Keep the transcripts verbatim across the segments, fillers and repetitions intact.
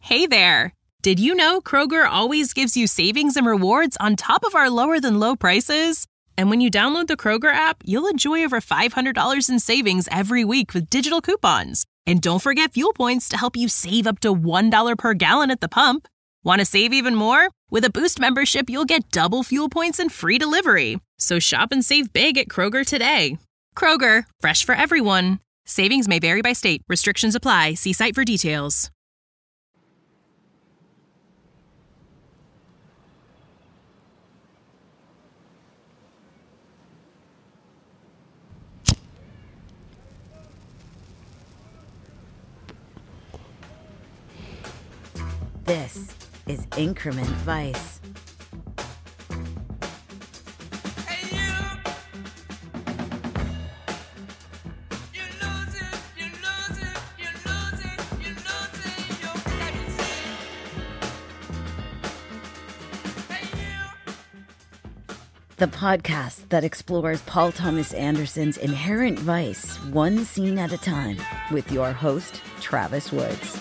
Hey there! Did you know Kroger always gives you savings and rewards on top of our lower-than-low prices? And when you download the Kroger app, you'll enjoy over five hundred dollars in savings every week with digital coupons. And don't forget fuel points to help you save up to one dollar per gallon at the pump. Want to save even more? With a Boost membership, you'll get double fuel points and free delivery. So shop and save big at Kroger today. Kroger, fresh for everyone. Savings may vary by state. Restrictions apply. See site for details. This is Increment Vice. The podcast that explores Paul Thomas Anderson's inherent vice, one scene at a time, with your host, Travis Woods.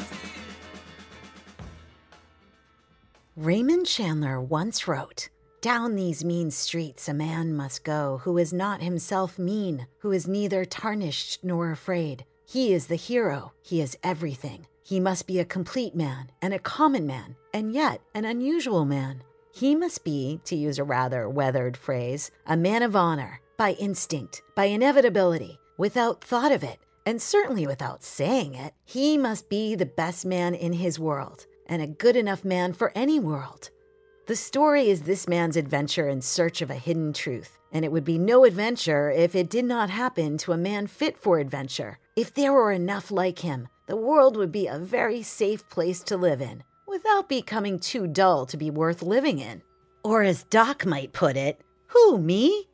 Raymond Chandler once wrote, "Down these mean streets a man must go who is not himself mean, who is neither tarnished nor afraid. He is the hero. He is everything. He must be a complete man and a common man, and yet an unusual man. He must be, to use a rather weathered phrase, a man of honor, by instinct, by inevitability, without thought of it, and certainly without saying it. He must be the best man in his world, and a good enough man for any world." The story is this man's adventure in search of a hidden truth, and it would be no adventure if it did not happen to a man fit for adventure. If there were enough like him, the world would be a very safe place to live in, without becoming too dull to be worth living in. Or as Doc might put it, who, me?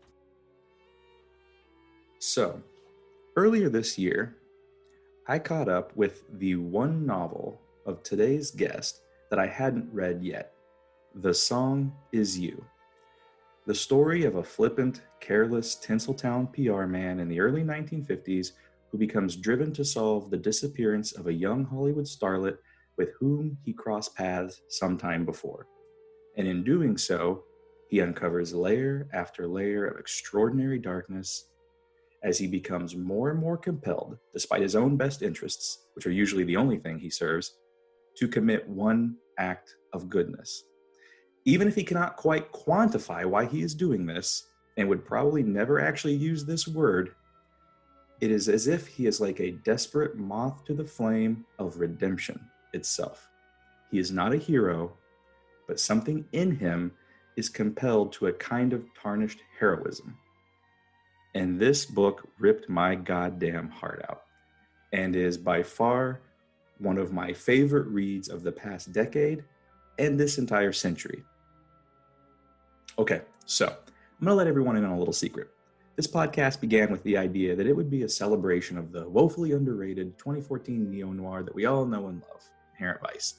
So, earlier this year, I caught up with the one novel of today's guest that I hadn't read yet. The Song Is You. The story of a flippant, careless Tinseltown P R man in the early nineteen fifties who becomes driven to solve the disappearance of a young Hollywood starlet with whom he crossed paths sometime before. And in doing so, he uncovers layer after layer of extraordinary darkness as he becomes more and more compelled, despite his own best interests, which are usually the only thing he serves, to commit one act of goodness. Even if he cannot quite quantify why he is doing this, and would probably never actually use this word, it is as if he is like a desperate moth to the flame of redemption itself. He is not a hero, but something in him is compelled to a kind of tarnished heroism. And this book ripped my goddamn heart out, and is by far one of my favorite reads of the past decade and this entire century. Okay, so I'm gonna let everyone in on a little secret. This podcast began with the idea that it would be a celebration of the woefully underrated twenty fourteen neo-noir that we all know and love, Inherent Vice.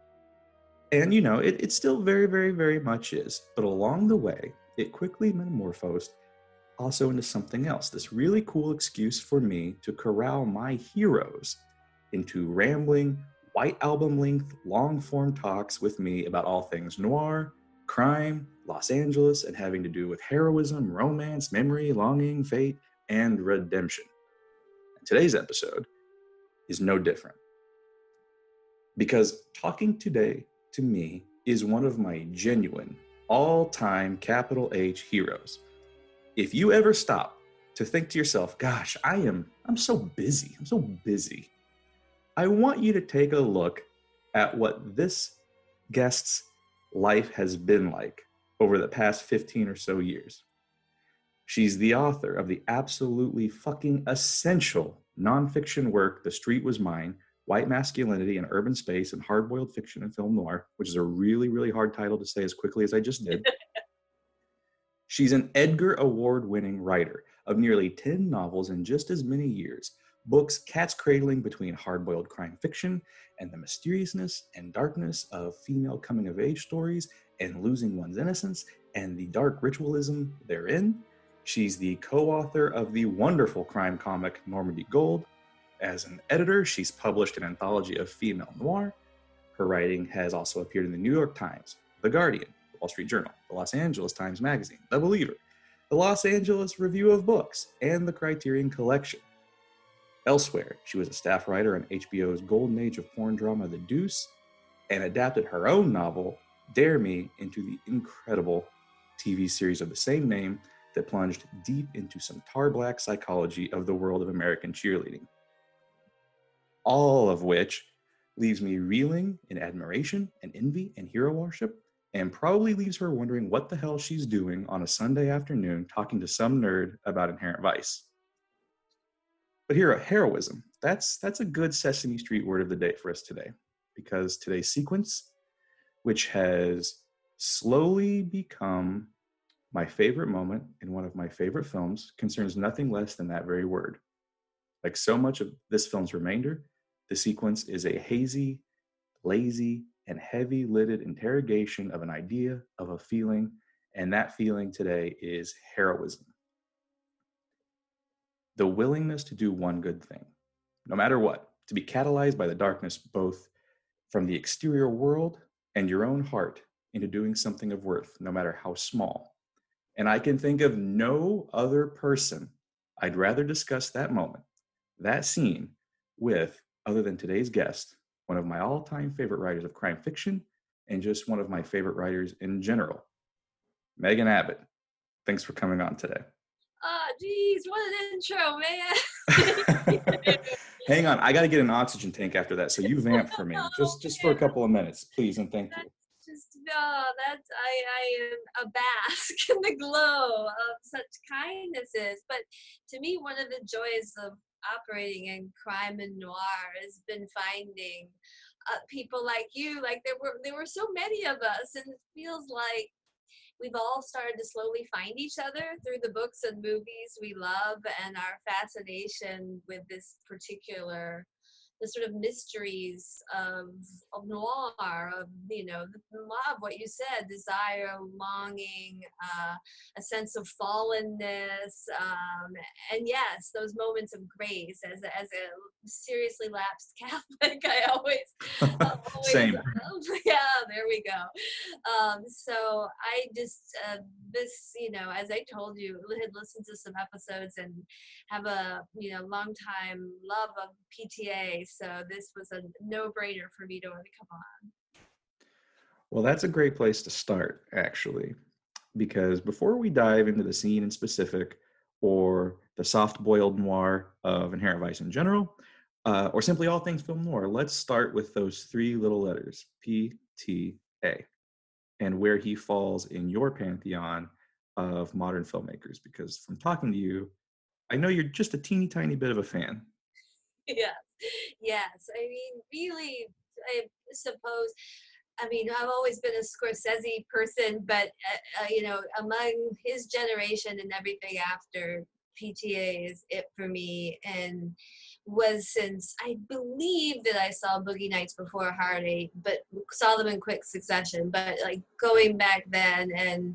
And you know, it, it still very, very, very much is. But along the way, it quickly metamorphosed also into something else. This really cool excuse for me to corral my heroes into rambling, white album length, long form talks with me about all things noir, crime, Los Angeles, and having to do with heroism, romance, memory, longing, fate, and redemption. And today's episode is no different. Because talking today to me is one of my genuine, all-time capital H heroes. If you ever stop to think to yourself, gosh, I am, I'm so busy, I'm so busy, I want you to take a look at what this guest's life has been like over the past fifteen or so years. She's the author of the absolutely fucking essential nonfiction work, The Street Was Mine, White Masculinity in Urban Space and Hard-Boiled Fiction and Film Noir, which is a really, really hard title to say as quickly as I just did. She's an Edgar Award-winning writer of nearly ten novels in just as many years, books cat's cradling between hard-boiled crime fiction and the mysteriousness and darkness of female coming-of-age stories and losing one's innocence and the dark ritualism therein. She's the co-author of the wonderful crime comic Normandy Gold. As an editor, she's published an anthology of female noir. Her writing has also appeared in the New York Times, The Guardian, The Wall Street Journal, the Los Angeles Times Magazine, The Believer, the Los Angeles Review of Books, and the Criterion Collection. Elsewhere, she was a staff writer on H B O's golden age of porn drama The Deuce, and adapted her own novel, Dare Me, into the incredible T V series of the same name that plunged deep into some tar-black psychology of the world of American cheerleading. All of which leaves me reeling in admiration and envy and hero worship, and probably leaves her wondering what the hell she's doing on a Sunday afternoon talking to some nerd about Inherent Vice. But hero heroism, that's, that's a good Sesame Street word of the day for us today, because today's sequence, which has slowly become my favorite moment in one of my favorite films, concerns nothing less than that very word. Like so much of this film's remainder, the sequence is a hazy, lazy, and heavy-lidded interrogation of an idea, of a feeling, and that feeling today is heroism. The willingness to do one good thing, no matter what, to be catalyzed by the darkness both from the exterior world and your own heart into doing something of worth, no matter how small. And I can think of no other person I'd rather discuss that moment, that scene, with other than today's guest, one of my all-time favorite writers of crime fiction, and just one of my favorite writers in general, Megan Abbott. Thanks for coming on today. Oh, geez, what an intro, man. Hang on, I got to get an oxygen tank after that, so you vamp for me, just just for a couple of minutes, please, and thank you. Just, oh, that's, I, I am abask in the glow of such kindnesses. But to me, one of the joys of operating in crime and noir has been finding uh, people like you. Like there were, there were so many of us, and it feels like we've all started to slowly find each other through the books and movies we love, and our fascination with this particular, the sort of mysteries of, of noir, of, you know, the love, what you said, desire, longing, uh, a sense of fallenness, um, and yes, those moments of grace. As a, as a seriously lapsed Catholic, I always, always Same. Yeah, there we go. Um, so I just, uh, this, you know, as I told you, had listened to some episodes and have a, you know, long time love of P T A. So this was a no-brainer for me to want to come on. Well, that's a great place to start, actually, because before we dive into the scene in specific, or the soft-boiled noir of Inherent Vice in general, uh, or simply all things film noir, let's start with those three little letters, P T A, and where he falls in your pantheon of modern filmmakers. Because from talking to you, I know you're just a teeny tiny bit of a fan. Yeah. Yes. I mean, really, I suppose, I mean, I've always been a Scorsese person, but, uh, uh, you know, among his generation and everything after, P T A is it for me, and was since I believe that I saw Boogie Nights before Hard Eight, but saw them in quick succession. But like going back then, and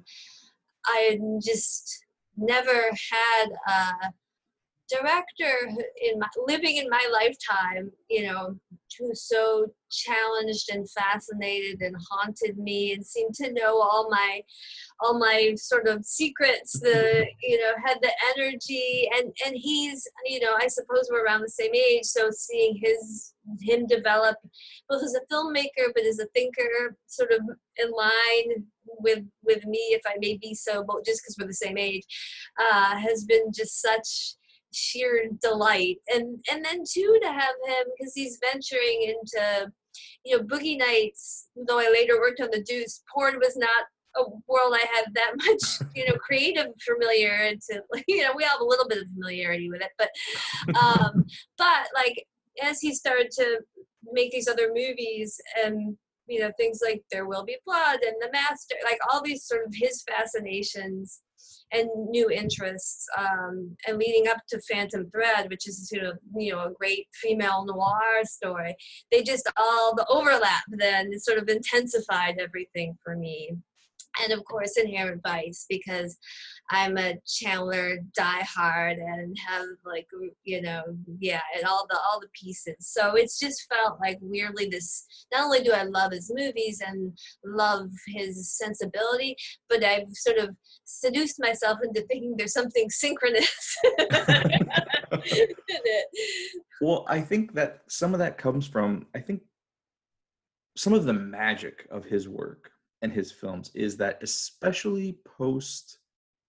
I had just never had a director in my living in my lifetime, you know, who so challenged and fascinated and haunted me and seemed to know all my all my sort of secrets, the, you know, had the energy, and and he's, you know, I suppose we're around the same age, so seeing his him develop both as a filmmaker but as a thinker, sort of in line with with me, if I may be so, but just because we're the same age, uh, has been just such sheer delight. And and then too, to have him, because he's venturing into, you know, Boogie Nights, though I later worked on The Deuce, porn was not a world I had that much, you know, creative familiarity to, you know, we have a little bit of familiarity with it, but um but like as he started to make these other movies, and, you know, things like There Will Be Blood and The Master, like all these sort of his fascinations and new interests, um, and leading up to Phantom Thread, which is, you know, you know, a great female noir story. They just all, the overlap then sort of intensified everything for me. and of course Inherent Vice, because I'm a Chandler diehard and have like, you know, yeah, and all the all the pieces. So it's just felt like weirdly this. Not only do I love his movies and love his sensibility, but I've sort of seduced myself into thinking there's something synchronous in it. Well, I think that some of that comes from, I think some of the magic of his work and his films is that, especially post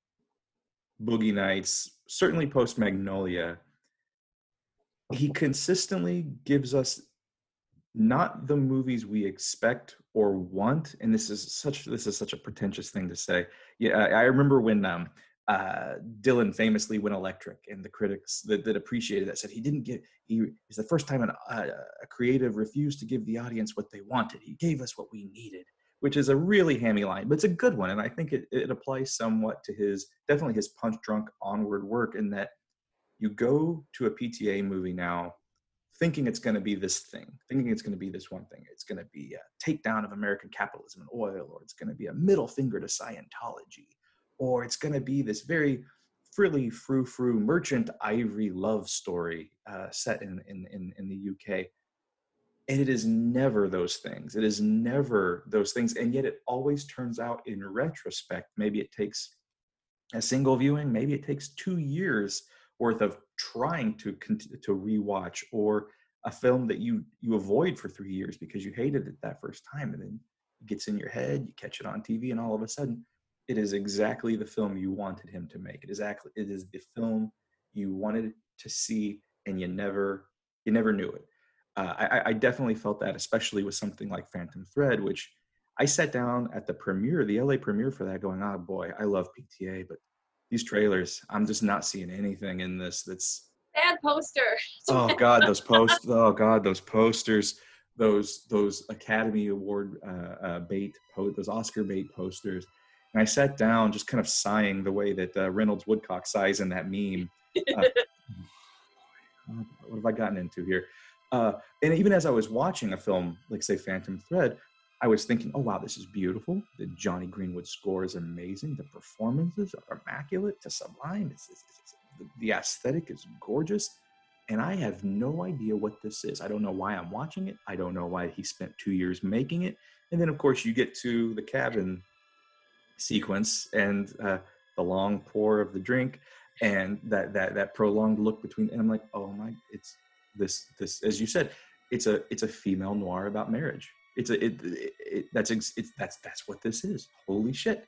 Boogie Nights, certainly post Magnolia, he consistently gives us not the movies we expect or want. And this is such this is such a pretentious thing to say. Yeah, I, I remember when um, uh, Dylan famously went electric, and the critics that, that appreciated that said he didn't get. He is the first time an, uh, a creative refused to give the audience what they wanted. He gave us what we needed, which is a really hammy line, but it's a good one, and I think it, it applies somewhat to his definitely his punch drunk onward work, in that you go to a P T A movie now thinking it's going to be this thing, thinking it's going to be this one thing. It's going to be a takedown of American capitalism and oil, or it's going to be a middle finger to Scientology, or it's going to be this very frilly, frou-frou Merchant Ivory love story uh, set in, in, in, in the U K. And it is never those things. It is never those things. And yet it always turns out in retrospect, maybe it takes a single viewing, maybe it takes two years worth of trying to to rewatch, or a film that you you avoid for three years because you hated it that first time, and then it gets in your head, you catch it on T V, and all of a sudden it is exactly the film you wanted him to make. It is exactly it is the film you wanted to see, and you never you never knew it. Uh, I, I definitely felt that, especially with something like Phantom Thread, which I sat down at the premiere, the L A premiere for that, going, oh boy, I love P T A, but these trailers, I'm just not seeing anything in this that's bad poster. Oh God, those post oh God, those posters, those those Academy Award uh, uh, bait, po- those Oscar bait posters. And I sat down just kind of sighing the way that uh, Reynolds Woodcock sighs in that meme. Uh, what have I gotten into here? Uh, and even as I was watching a film like, say, Phantom Thread, I was thinking, oh, wow, this is beautiful. The Johnny Greenwood score is amazing. The performances are immaculate to sublime. It's, it's, it's, it's, the aesthetic is gorgeous. And I have no idea what this is. I don't know why I'm watching it. I don't know why he spent two years making it. And then, of course, you get to the cabin sequence and uh, the long pour of the drink and that that that prolonged look between. And I'm like, oh my, it's this this as you said, it's a it's a female noir about marriage. It's a it, it, it that's it's that's that's what this is. Holy shit.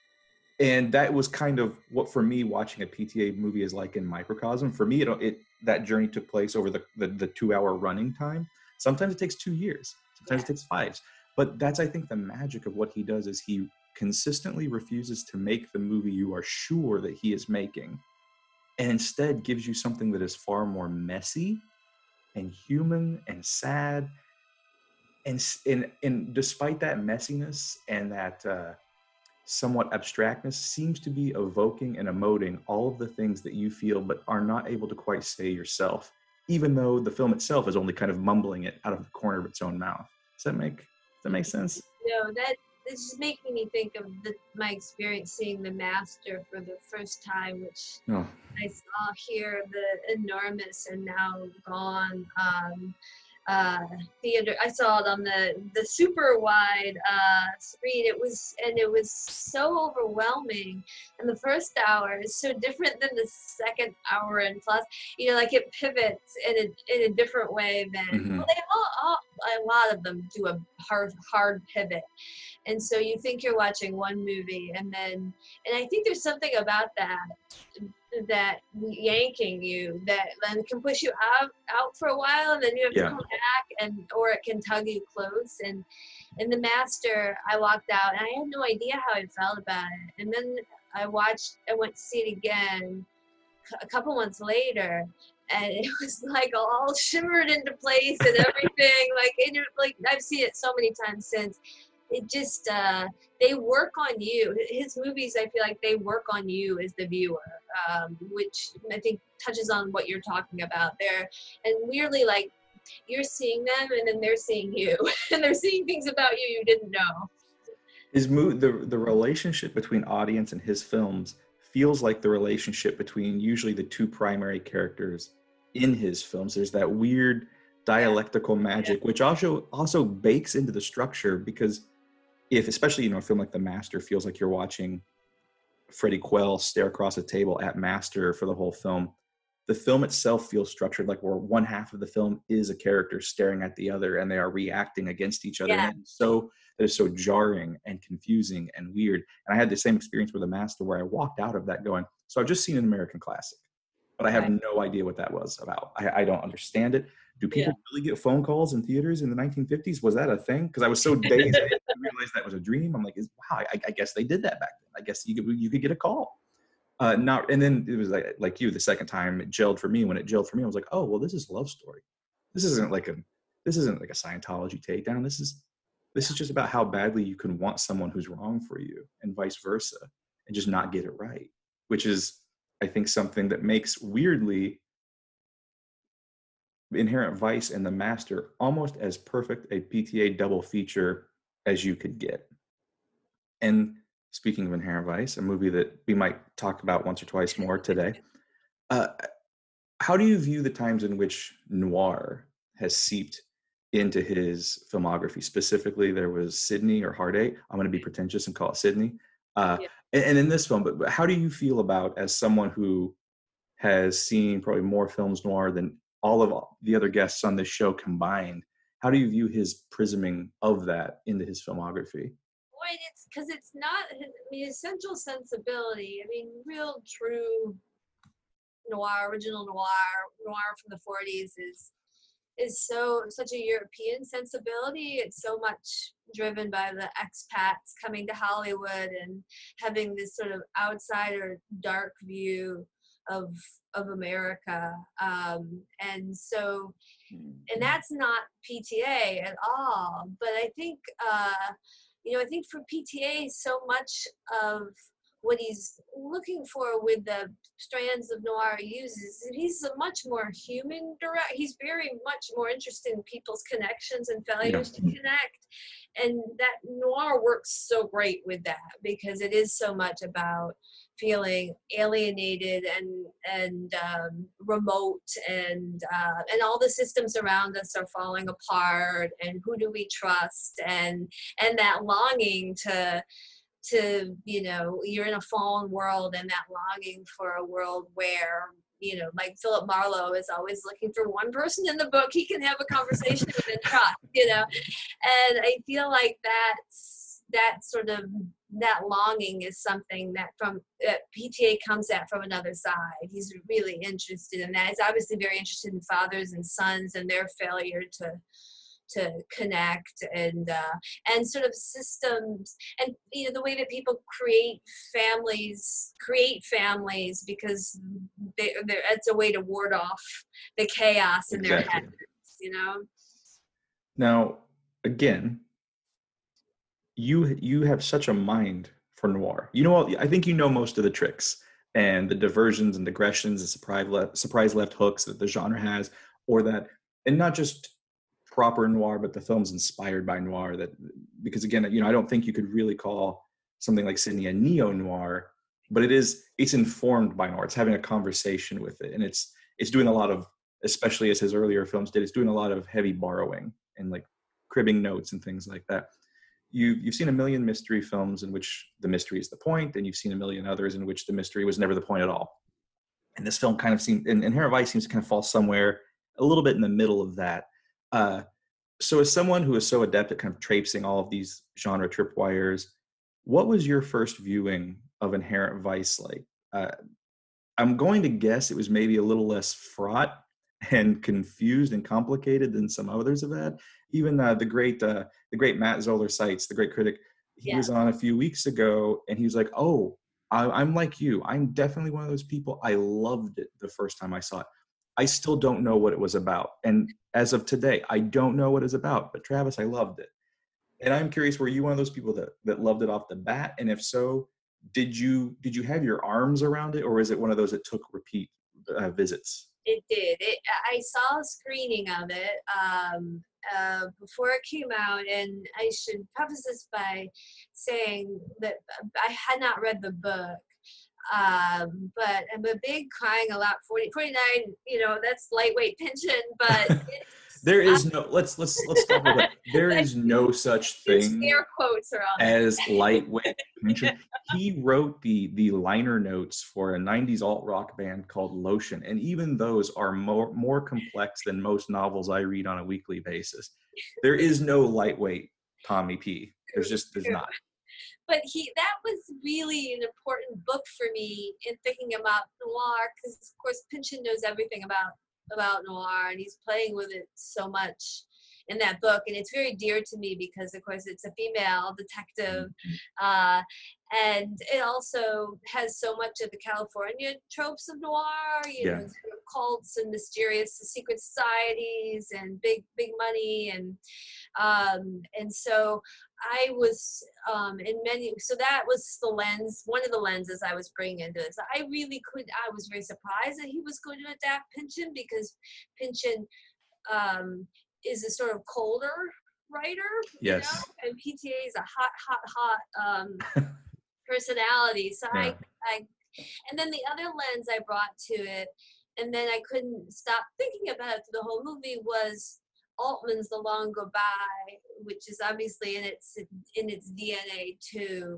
And that was kind of what, for me, watching a P T A movie is like in microcosm. For me, it, it that journey took place over the, the, the two-hour running time. Sometimes it takes two years. Sometimes yeah. it takes five. But that's, I think, the magic of what he does is he consistently refuses to make the movie you are sure that he is making, and instead gives you something that is far more messy and human and sad. And, and, and despite that messiness and that uh, somewhat abstractness, seems to be evoking and emoting all of the things that you feel but are not able to quite say yourself, even though the film itself is only kind of mumbling it out of the corner of its own mouth. Does that make, does that make sense? No, that this is making me think of the, my experience seeing The Master for the first time, which oh. I saw here, the enormous and now gone um, uh, theater. I saw it on the, the super wide uh, screen. It was, and it was so overwhelming. And the first hour is so different than the second hour and plus, you know, like it pivots in a, in a different way than, mm-hmm. well, they all, all, a lot of them do a hard, hard pivot. And so you think you're watching one movie and then, and I think there's something about that, that yanking you that then can push you out out for a while, and then you have yeah. to come back, and or it can tug you close. And in The Master, I walked out and I had no idea how I felt about it. And then I watched, I went to see it again a couple months later, and it was like all shimmered into place and everything. like it, like I've seen it so many times since. It just, uh, they work on you. His movies, I feel like they work on you as the viewer, um, which I think touches on what you're talking about there. And weirdly, like, you're seeing them and then they're seeing you. And they're seeing things about you you didn't know. His mo- the the relationship between audience and his films feels like the relationship between usually the two primary characters in his films. There's that weird Yeah, dialectical magic, which also also bakes into the structure because if, especially, you know, a film like The Master feels like you're watching Freddie Quell stare across a table at Master for the whole film. The film itself feels structured like where one half of the film is a character staring at the other and they are reacting against each other. yeah, And it's so that is so jarring and confusing and weird. And I had the same experience with The Master where I walked out of that going, so I've just seen an American classic, but I have right. no idea what that was about. I, I don't understand it. Do Yeah. people really get phone calls in theaters in the nineteen fifties? Was that a thing? Because I was so dazed, I didn't realize that was a dream. I'm like, is, wow, I, I guess they did that back then. I guess you could, you could get a call. Uh, not, and then it was like like you, the second time it gelled for me. When it gelled for me, I was like, oh well, this is a love story. This isn't like a this isn't like a Scientology takedown. This is this is just about how badly you can want someone who's wrong for you, and vice versa, and just not get it right. Which is, I think, something that makes weirdly Inherent Vice and The Master almost as perfect a P T A double feature as you could get. And speaking of Inherent Vice, a movie that we might talk about once or twice more today, uh, how do you view the times in which noir has seeped into his filmography? Specifically, there was Sydney or Hard Eight. I'm going to be pretentious and call it Sydney. Uh, Yeah. and, and in this film, but, but how do you feel about, as someone who has seen probably more films noir than all of the other guests on this show combined, how do you view his prisming of that into his filmography? Boy, it's because it's not, I mean, essential sensibility. I mean, real, true noir, original noir, noir from the forties is is so such a European sensibility. It's so much driven by the expats coming to Hollywood and having this sort of outsider dark view of of America. Um, and so, and that's not P T A at all. But I think, uh, you know, I think for P T A, so much of what he's looking for with the strands of noir he uses, he's a much more human direct. He's very much more interested in people's connections and Yeah. failures to connect, and that noir works so great with that because it is so much about feeling alienated and and um, remote, and uh, and all the systems around us are falling apart, and who do we trust, and and that longing to to, you know, you're in a fallen world, and that longing for a world where, you know, like Philip Marlowe is always looking for one person in the book he can have a conversation with and trust, you know. And I feel like that's that sort of that longing is something that from that P T A comes at from another side. He's really interested in that. He's obviously very interested in fathers and sons and their failure to to connect, and uh, and sort of systems, and you know the way that people create families create families because they, it's a way to ward off the chaos in their Exactly. heads, you know. Now, again, you you have such a mind for noir. You know, all, I think you know most of the tricks and the diversions and digressions, the surprise left, surprise left hooks that the genre has, or that, and not just proper noir, but the films inspired by noir. That, because again, you know, I don't think you could really call something like Sydney a neo noir, but it is. It's informed by noir. It's having a conversation with it, and it's it's doing a lot of, especially as his earlier films did, it's doing a lot of heavy borrowing and like cribbing notes and things like that. You, you've seen a million mystery films in which the mystery is the point, and you've seen a million others in which the mystery was never the point at all. And this film kind of seems, and Inherent Vice seems to kind of fall somewhere a little bit in the middle of that. Uh, so as someone who is so adept at kind of traipsing all of these genre tripwires, what was your first viewing of Inherent Vice like? Uh, I'm going to guess it was maybe a little less fraught and confused and complicated than some others have had. Even uh, the great, uh, the great Matt Zoller Seitz, the great critic, he Yeah. was on a few weeks ago, and he was like, "Oh, I, I'm like you. I'm definitely one of those people. I loved it the first time I saw it. I still don't know what it was about, and as of today, I don't know what it's about. But Travis, I loved it, and I'm curious, were you one of those people that that loved it off the bat? And if so, did you did you have your arms around it, or is it one of those that took repeat uh, visits?" It did. It, I saw a screening of it um, uh, before it came out, and I should preface this by saying that I had not read the book. Um, but I'm a big crying a lot forty, forty-nine, you know, that's lightweight pension, but it's, there is no, let's, let's, let's stop with that. There is no such thing air quotes are on as lightweight pension. He wrote the, the liner notes for a nineties alt rock band called Lotion. And even those are more, more complex than most novels I read on a weekly basis. There is no lightweight Tommy P. There's just, there's not. But he, that was really an important book for me in thinking about noir, because of course Pynchon knows everything about about noir, and he's playing with it so much in that book, and it's very dear to me because of course it's a female detective, uh, and it also has so much of the California tropes of noir, you yeah. know, sort of cults and mysterious secret societies and big big money, and um, and so I was um, in many, so that was the lens, one of the lenses I was bringing into this. I really could, I was very surprised that he was going to adapt Pynchon, because Pynchon um, is a sort of colder writer, yes. you know, and P T A is a hot, hot, hot um, personality. So yeah. I, I, and then the other lens I brought to it, and then I couldn't stop thinking about it through the whole movie, was Altman's The Long Go By, which is obviously in its in its D N A too.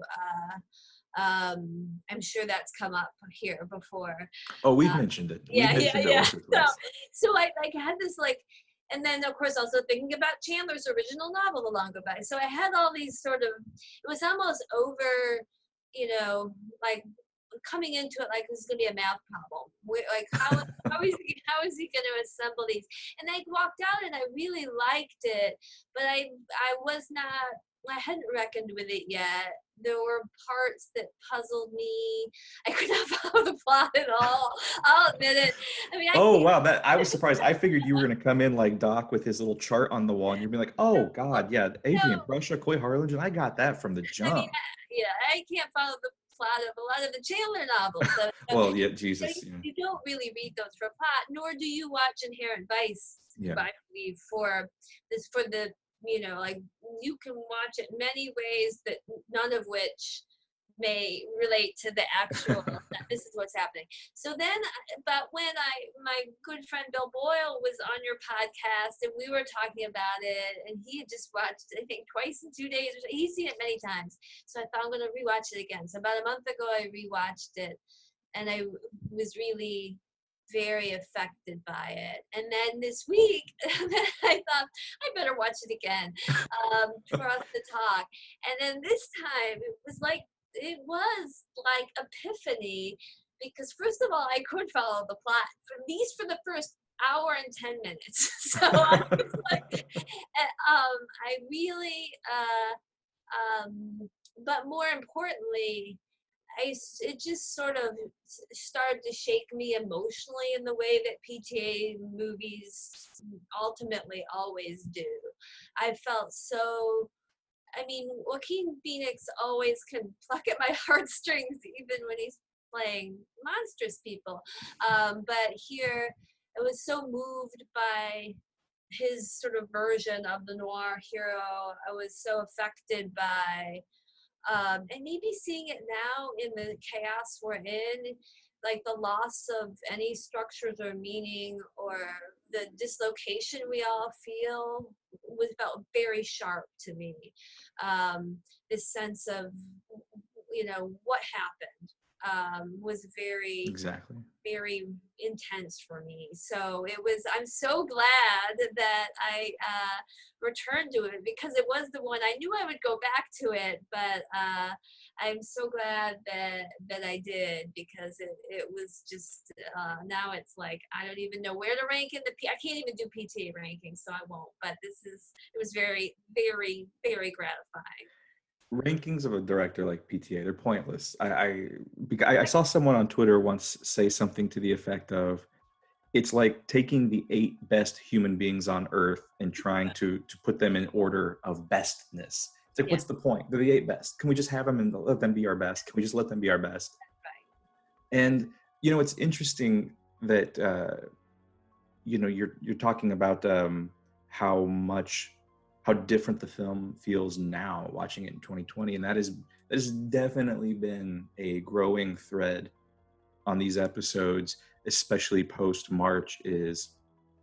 Uh, um, I'm sure that's come up here before. Oh, we've uh, mentioned it. Yeah, we've yeah, mentioned yeah. It so, so I like had this like, and then of course also thinking about Chandler's original novel, The Long Go By. So I had all these sort of, it was almost over, you know, like coming into it like this is gonna be a math problem. We're like, how how is he how is he gonna assemble these? And I walked out and I really liked it, but I I was not I hadn't reckoned with it yet. There were parts that puzzled me. I could not follow the plot at all. I'll admit it. I mean, I oh wow, that I was surprised. I figured you were gonna come in like Doc with his little chart on the wall, and you'd be like, "Oh God, yeah, Adrian no. Prussia, Coy Harlingen. I got that from the jump." I mean, yeah, I can't follow the plot of a lot of the Chandler novels. So, well, yeah, Jesus. You, yeah. you don't really read those for plot, nor do you watch Inherent Vice. Yeah. I believe for this for the you know like you can watch it many ways that none of which may relate to the actual this is what's happening. So then, but when I my good friend Bill Boyle was on your podcast and we were talking about it, and he had just watched I think twice in two days. He's seen it many times, so I thought I'm going to rewatch it again. So about a month ago I rewatched it, and I was really very affected by it. And then this week I thought I better watch it again um, for us to talk. And then this time it was like it was like epiphany, because first of all I could follow the plot for at least for the first hour and ten minutes. So I was like, um, I really, uh, um, but more importantly, I, it just sort of started to shake me emotionally in the way that P T A movies ultimately always do. I felt so, I mean, Joaquin Phoenix always can pluck at my heartstrings even when he's playing monstrous people. Um, but here, I was so moved by his sort of version of the noir hero. I was so affected by Um, and maybe seeing it now in the chaos we're in, like the loss of any structures or meaning, or the dislocation we all feel, was felt very sharp to me. Um, this sense of, you know, what happened um, was very, exactly. very intense for me. So it was, I'm so glad that I uh, returned to it, because it was the one I knew I would go back to it, but uh, I'm so glad that that I did, because it, it was just, uh, now it's like, I don't even know where to rank in the, P- I can't even do P T A ranking, so I won't, but this is, it was very, very, very gratifying. Rankings of a director like P T A, they're pointless. I, I I saw someone on Twitter once say something to the effect of, it's like taking the eight best human beings on earth and trying to to put them in order of bestness. It's like, yeah. What's the point? They're the eight best. Can we just have them and let them be our best? Can we just let them be our best? Right. And, you know, it's interesting that uh, you know, you're you're talking about um, how much how different the film feels now watching it in twenty twenty, and that is that has definitely been a growing thread on these episodes, especially post March, is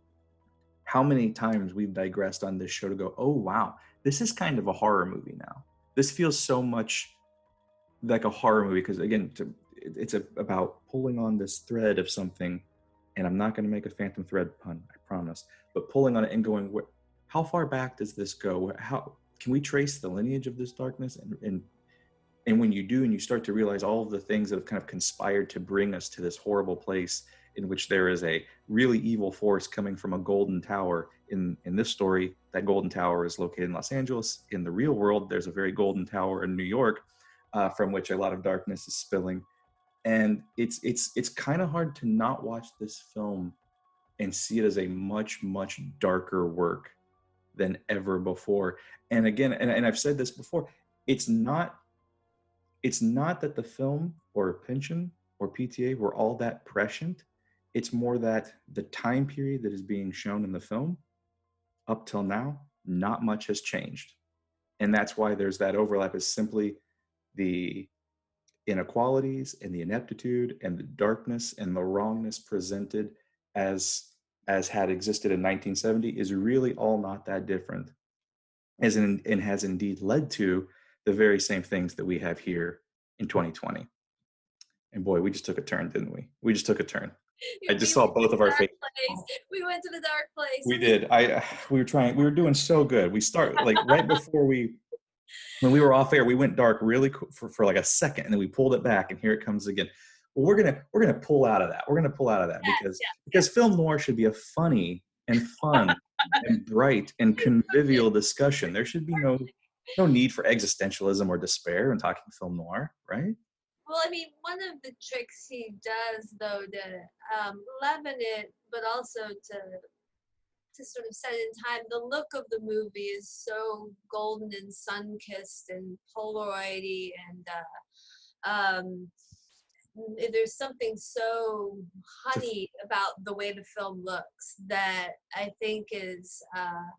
how many times we've digressed on this show to go, oh wow, this is kind of a horror movie now. This feels so much like a horror movie because, again, to, it's a, about pulling on this thread of something, and I'm not going to make a Phantom Thread pun, I promise, but pulling on it and going, wh- how far back does this go? How can we trace the lineage of this darkness? And, and and when you do, and you start to realize all of the things that have kind of conspired to bring us to this horrible place in which there is a really evil force coming from a golden tower. In, in this story, that golden tower is located in Los Angeles. In the real world, there's a very golden tower in New York, uh, from which a lot of darkness is spilling. And it's it's it's kind of hard to not watch this film and see it as a much, much darker work than ever before. And again, and, and I've said this before, it's not it's not that the film or Pynchon or P T A were all that prescient. It's more that the time period that is being shown in the film up till now, not much has changed. And that's why there's that overlap, is simply the inequalities and the ineptitude and the darkness and the wrongness presented as as had existed in nineteen seventy is really all not that different, as in, and has indeed led to the very same things that we have here in twenty twenty. And boy, we just took a turn, didn't we? We just took a turn. I just saw both of our faces. We went to the dark place. We did. I we were trying. We were doing so good. We start like right before we, when we were off air, we went dark really co- for, for like a second, and then we pulled it back, and here it comes again. Well, we're gonna we're gonna pull out of that. We're gonna pull out of that yeah, because yeah. because film noir should be a funny and fun and bright and convivial discussion. There should be no no need for existentialism or despair in talking film noir, right? Well, I mean, one of the tricks he does, though, to um, leaven it, but also to to sort of set it in time, the look of the movie is so golden and sun-kissed and Polaroidy, and uh, um, there's something so honey about the way the film looks that I think is uh,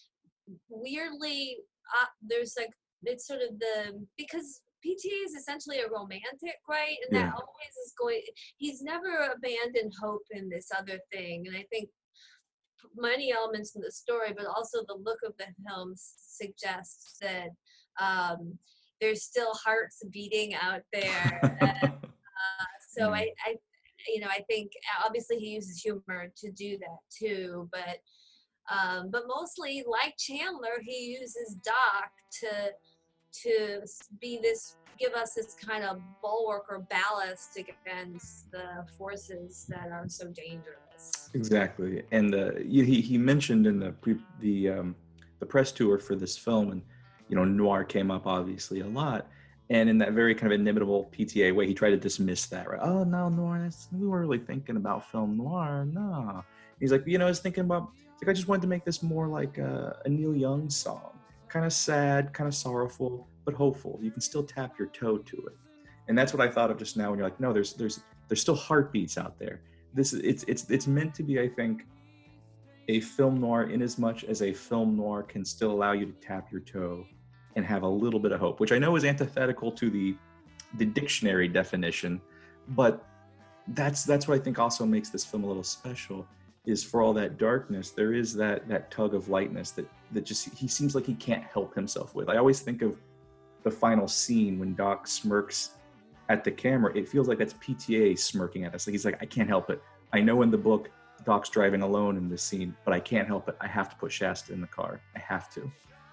weirdly, uh, there's like, it's sort of the, because P T A is essentially a romantic, right? And Yeah. that always is going, he's never abandoned hope in this other thing. And I think many elements in the story, but also the look of the film suggests that um, there's still hearts beating out there. And, uh, so Mm. I, I, you know, I think obviously he uses humor to do that too, but um, but mostly, like Chandler, he uses Doc to to be this, give us this kind of bulwark or ballast against the forces that are so dangerous. Exactly, and uh, he he mentioned in the pre, the um, the press tour for this film, and you know, noir came up obviously a lot, and in that very kind of inimitable P T A way, he tried to dismiss that. Right? Oh no, noir. That's, we weren't really thinking about film noir. No, he's like, you know, I was thinking about. Like, I just wanted to make this more like a, a Neil Young song, kind of sad, kind of sorrowful, but hopeful. You can still tap your toe to it, and that's what I thought of just now. When you're like, no, there's there's there's still heartbeats out there. This is it's it's it's meant to be, I think, a film noir in as much as a film noir can still allow you to tap your toe and have a little bit of hope, which I know is antithetical to the the dictionary definition, but that's that's what I think also makes this film a little special. Is for all that darkness, there is that that tug of lightness that that just he seems like he can't help himself with. I always think of the final scene when Doc smirks at the camera. It feels like that's P T A smirking at us. Like he's like, I can't help it. I know in the book Doc's driving alone in this scene, but I can't help it. I have to put Shasta in the car. I have to.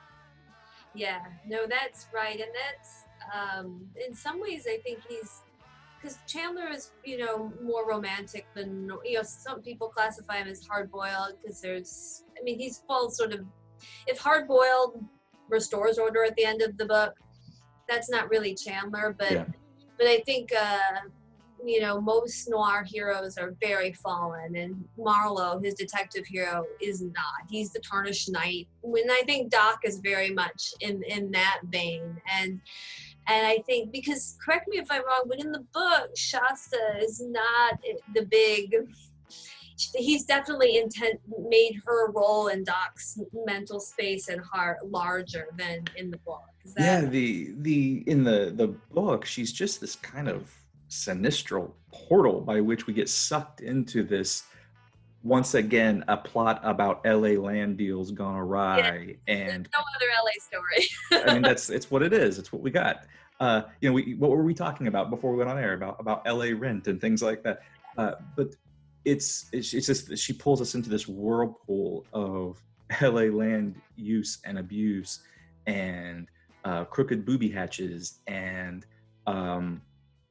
Yeah, no, that's right, and that's um, in some ways I think he's. Because Chandler is, you know, more romantic than, you know, some people classify him as hard-boiled because there's, I mean, he's full sort of, if hard-boiled restores order at the end of the book, that's not really Chandler, but, Yeah. but I think, uh, you know, most noir heroes are very fallen, and Marlowe, his detective hero, is not. He's the tarnished knight. When I think Doc is very much in, in that vein, and And I think, because, correct me if I'm wrong, but in the book, Shasta is not the big, he's definitely intent made her role in Doc's mental space and heart larger than in the book. Is that... Yeah, the the in the the book, she's just this kind of sinistral portal by which we get sucked into this, once again, a plot about L A land deals gone awry. Yeah, and no other L A story. I mean, that's it's what it is. It's what we got. Uh, you know, we what were we talking about before we went on air about about L A rent and things like that? Uh, but it's, it's it's just she pulls us into this whirlpool of L A land use and abuse and uh, crooked booby hatches and um,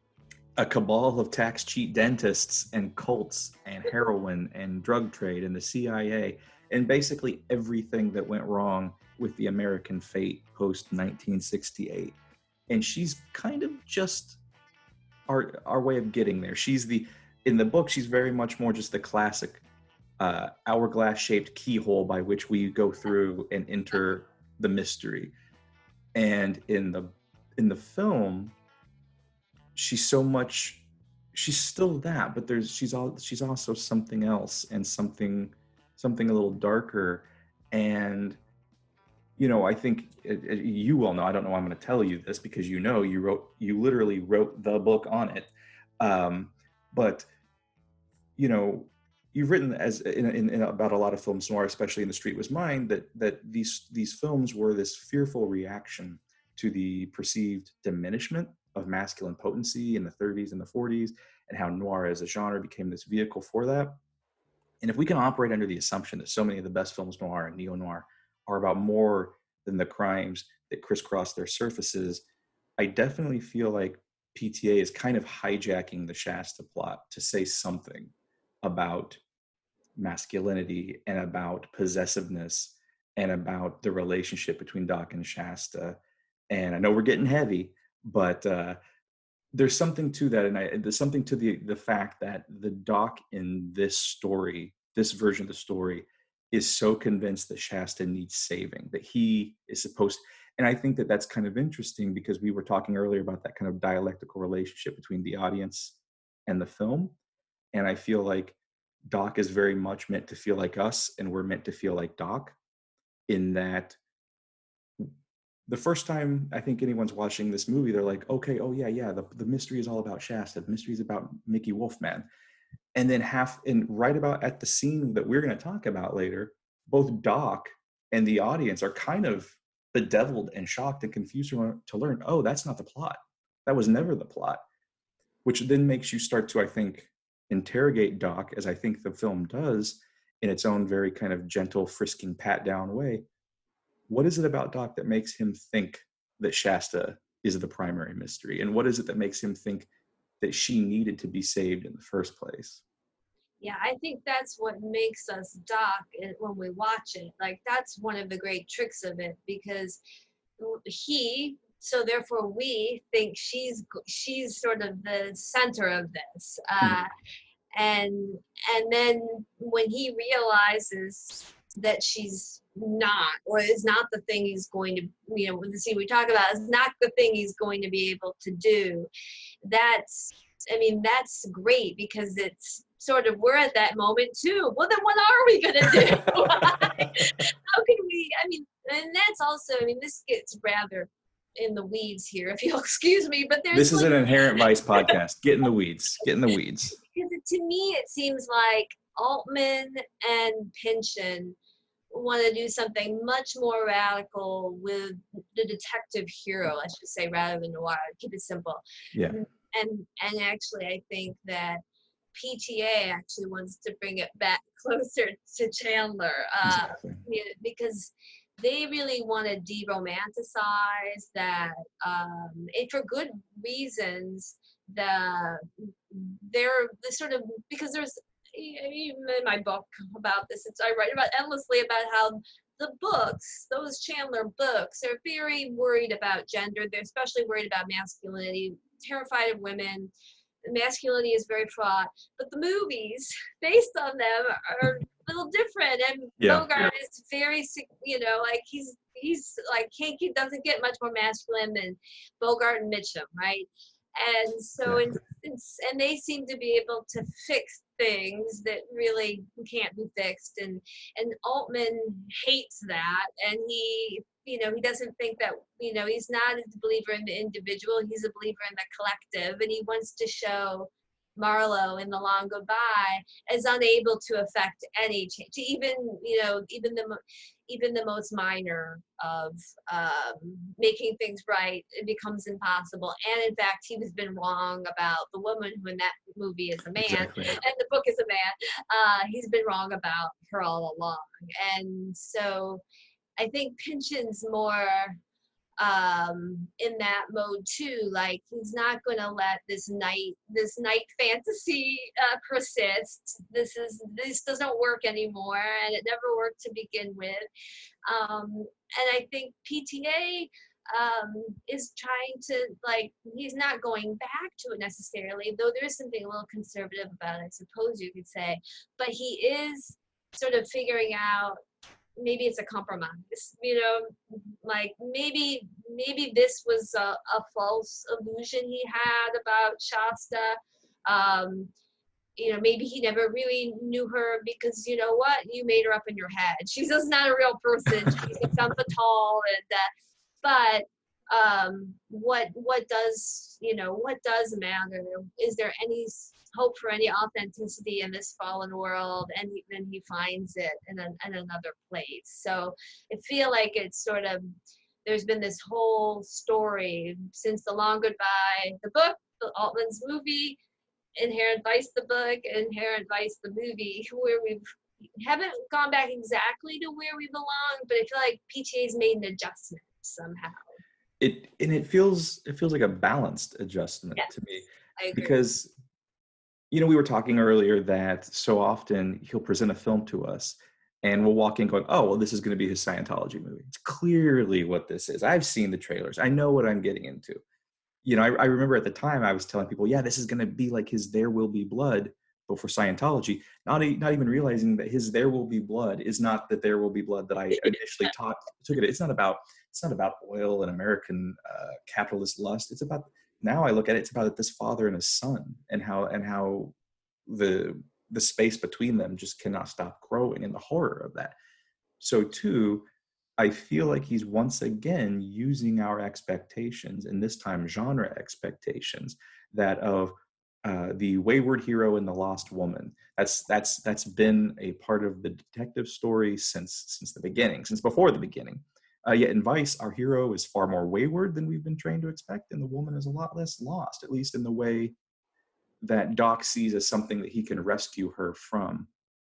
a cabal of tax cheat dentists and cults and heroin and drug trade and the C I A and basically everything that went wrong with the American fate post nineteen sixty-eight. And she's kind of just our our way of getting there. She's the in the book, she's very much more just the classic uh, hourglass-shaped keyhole by which we go through and enter the mystery. And in the in the film, she's so much she's still that, but there's she's all she's also something else and something something a little darker. And you know, I think it, it, you will know. I don't know why I'm going to tell you this because you know you wrote you literally wrote the book on it. Um, but you know, you've written as in, in, in about a lot of films noir, especially in The Street Was Mine, that that these these films were this fearful reaction to the perceived diminishment of masculine potency in the thirties and the forties, and how noir as a genre became this vehicle for that. And if we can operate under the assumption that so many of the best films noir and neo-noir are about more than the crimes that crisscross their surfaces, I definitely feel like P T A is kind of hijacking the Shasta plot to say something about masculinity and about possessiveness and about the relationship between Doc and Shasta. And I know we're getting heavy, but uh, there's something to that. And I, there's something to the, the fact that the Doc in this story, this version of the story, is so convinced that Shasta needs saving, that he is supposed, and I think that that's kind of interesting because we were talking earlier about that kind of dialectical relationship between the audience and the film. And I feel like Doc is very much meant to feel like us, and we're meant to feel like Doc, in that the first time I think anyone's watching this movie, they're like, okay, oh yeah, yeah, the, the mystery is all about Shasta. The mystery is about Mickey Wolfman. And then half, and right about at the scene that we're going to talk about later, both Doc and the audience are kind of bedeviled and shocked and confused to learn, to learn, oh, that's not the plot. That was never the plot. Which then makes you start to, I think, interrogate Doc, as I think the film does, in its own very kind of gentle, frisking, pat-down way. What is it about Doc that makes him think that Shasta is the primary mystery? And what is it that makes him think that she needed to be saved in the first place? Yeah, I think that's what makes us Doc when we watch it. Like, that's one of the great tricks of it, because he, so therefore we think she's she's sort of the center of this. Uh, and and then when he realizes that she's not, or is not the thing he's going to, you know, the scene we talk about is not the thing he's going to be able to do. That's, I mean, that's great, because it's sort of, we're at that moment too. Well, then what are we going to do? How can we, I mean, and that's also, I mean, this gets rather in the weeds here, if you'll excuse me, but there's this is like, an Inherent Vice podcast. Get in the weeds. Get in the weeds. Because it, to me, it seems like Altman and Pynchon want to do something much more radical with the detective hero, I should say, rather than noir. Keep it simple. Yeah. And and actually, I think that P T A actually wants to bring it back closer to Chandler, uh, Exactly. you know, because they really want to de-romanticize that, um, and for good reasons. The they're the sort of, because there's, even in my book about this, it's, I write about endlessly about how the books, those Chandler books, are very worried about gender. They're especially worried about masculinity, terrified of women. Masculinity is very fraught, but the movies based on them are a little different. And Yeah. Bogart Yeah. is very, you know, like he's he's like Kinky doesn't get much more masculine than Bogart and Mitchum, right? And so, Exactly. it's, it's, and they seem to be able to fix things that really can't be fixed, and and Altman hates that, and he you know he doesn't think that you know he's not a believer in the individual, he's a believer in the collective, and he wants to show Marlowe in The Long Goodbye as unable to affect any change, even you know even the even the most minor of um, making things right. It becomes impossible, and in fact he has been wrong about the woman who in that movie is a man, Exactly. and the book is a man. Uh, he's been wrong about her all along, and so I think Pynchon's more um in that mode too, like he's not going to let this night this night fantasy uh, persist. This is this doesn't work anymore, and it never worked to begin with. um and I think P T A um is trying to, like, he's not going back to it necessarily, though there is something a little conservative about it, I suppose you could say, but he is sort of figuring out maybe it's a compromise, you know, like maybe maybe this was a, a false illusion he had about Shasta. um you know, maybe he never really knew her because, you know what, you made her up in your head, she's just not a real person, she's a femme fatale, and uh, but um what what does you know what does matter, is there any hope for any authenticity in this fallen world, and he, then he finds it in, an, in another place. So I feel like it's sort of, there's been this whole story since The Long Goodbye, the book, the Altman's movie, Inherent Vice the book, Inherent Vice the movie, where we've haven't gone back exactly to where we belong, but I feel like P T A's made an adjustment somehow. It and it feels it feels like a balanced adjustment Yes, to me, I agree. because you know we were talking earlier that so often he'll present a film to us and we'll walk in going, oh well, this is going to be his Scientology movie. It's clearly what this is. I've seen the trailers. I know what I'm getting into. You know, I, I remember at the time I was telling people, yeah, this is going to be like his There Will Be Blood, but for Scientology, not a, not even realizing that his There Will Be Blood is not the There Will Be Blood that I initially taught took it. It's not about it's not about oil and American uh, capitalist lust. It's about, now I look at it, it's about this father and his son, and how and how the the space between them just cannot stop growing, and the horror of that. So too, I feel like he's once again using our expectations, and this time genre expectations, that of uh, the wayward hero and the lost woman. That's that's that's been a part of the detective story since since the beginning, since before the beginning. Uh, yet in Vice, our hero is far more wayward than we've been trained to expect, and the woman is a lot less lost, at least in the way that Doc sees as something that he can rescue her from.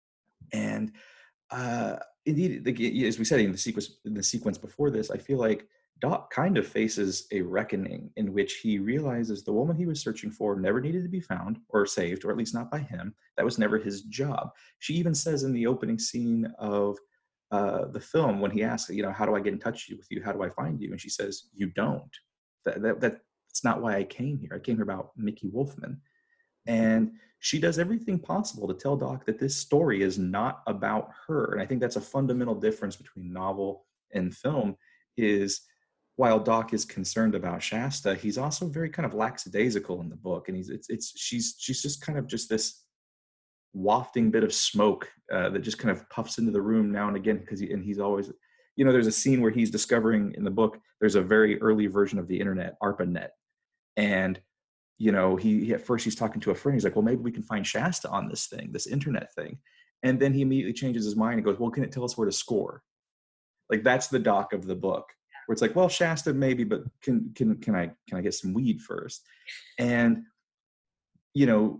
And uh, indeed, as we said in the sequence, in the sequence before this, I feel like Doc kind of faces a reckoning in which he realizes the woman he was searching for never needed to be found or saved, or at least not by him. That was never his job. She even says in the opening scene of uh, the film, when he asks, you know, how do I get in touch with you? How do I find you? And she says, you don't. That, that, that's not why I came here. I came here about Mickey Wolfman. And she does everything possible to tell Doc that this story is not about her. And I think that's a fundamental difference between novel and film, is while Doc is concerned about Shasta, he's also very kind of lackadaisical in the book. And he's it's it's she's she's just kind of just this wafting bit of smoke uh, that just kind of puffs into the room now and again, because he, and he's always, you know, there's a scene where he's discovering in the book, there's a very early version of the internet, ARPANET. And you know, he, he at first he's talking to a friend. He's like, well, maybe we can find Shasta on this thing, this internet thing. And then he immediately changes his mind and goes, well, can it tell us where to score? Like, that's the Doc of the book, where it's like, well, Shasta maybe, but can can can I can I get some weed first? And you know,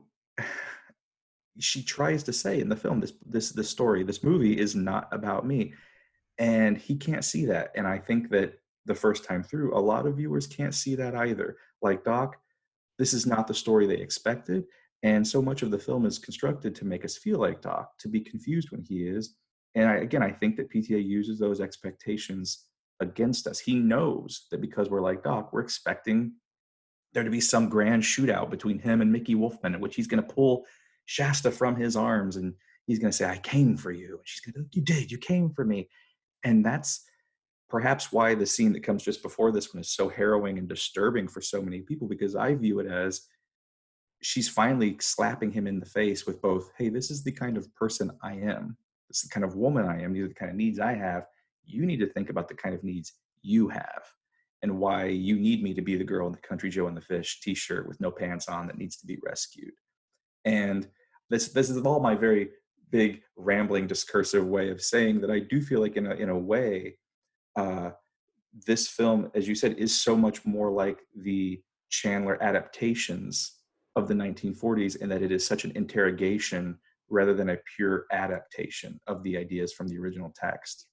she tries to say in the film, this this this story, this movie is not about me, and he can't see that. And I think that the first time through, a lot of viewers can't see that either. Like, Doc, this is not the story they expected. And so much of the film is constructed to make us feel like Doc, to be confused when he is. And I, again, I think that P T A uses those expectations against us. He knows that because we're like Doc, we're expecting there to be some grand shootout between him and Mickey Wolfman, in which he's going to pull Shasta from his arms and he's going to say, I came for you. And she's going to be like, you did, you came for me. And that's perhaps why the scene that comes just before this one is so harrowing and disturbing for so many people, because I view it as she's finally slapping him in the face with both, hey, this is the kind of person I am. This is the kind of woman I am. These are the kind of needs I have. You need to think about the kind of needs you have and why you need me to be the girl in the Country Joe and the Fish t-shirt with no pants on that needs to be rescued. And this this is all my very big, rambling, discursive way of saying that I do feel like in a, in a way, uh, this film, as you said, is so much more like the Chandler adaptations of the nineteen forties, in that it is such an interrogation rather than a pure adaptation of the ideas from the original text.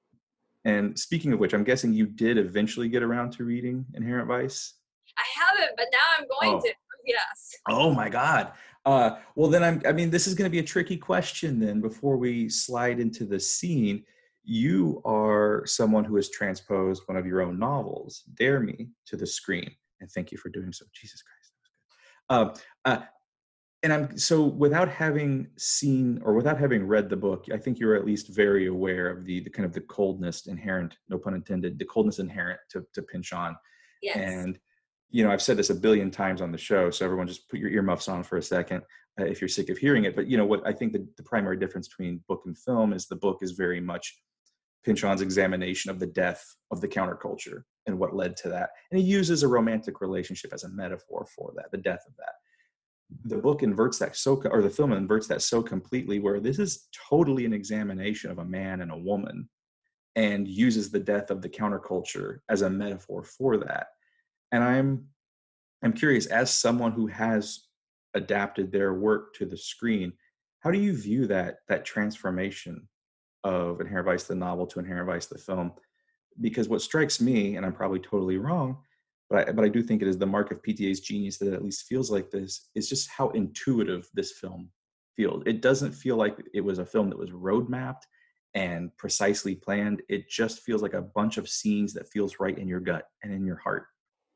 And speaking of which, I'm guessing you did eventually get around to reading Inherent Vice? I haven't, but now I'm going Oh. to. Yes. Oh my God. Uh, well, then I'm, I mean, this is going to be a tricky question then before we slide into the scene. You are someone who has transposed one of your own novels, Dare Me, to the screen. And thank you for doing so. Jesus Christ. Uh, uh, and I'm so without having seen or without having read the book, I think you're at least very aware of the, the kind of the coldness inherent, no pun intended, the coldness inherent to, to Pynchon. Yes. And, you know, I've said this a billion times on the show, so everyone just put your earmuffs on for a second uh, if you're sick of hearing it. But, you know, what I think the, the primary difference between book and film is the book is very much Pynchon's examination of the death of the counterculture and what led to that. And he uses a romantic relationship as a metaphor for that, the death of that. The book inverts that so, or the film inverts that so completely, where this is totally an examination of a man and a woman and uses the death of the counterculture as a metaphor for that. And I'm, I'm curious, as someone who has adapted their work to the screen, how do you view that, that transformation of Inherent Vice, the novel, to Inherent Vice, the film? Because what strikes me, and I'm probably totally wrong, but I, but I do think it is the mark of P T A's genius that it at least feels like this, is just how intuitive this film feels. It doesn't feel like it was a film that was road mapped and precisely planned. It just feels like a bunch of scenes that feels right in your gut and in your heart.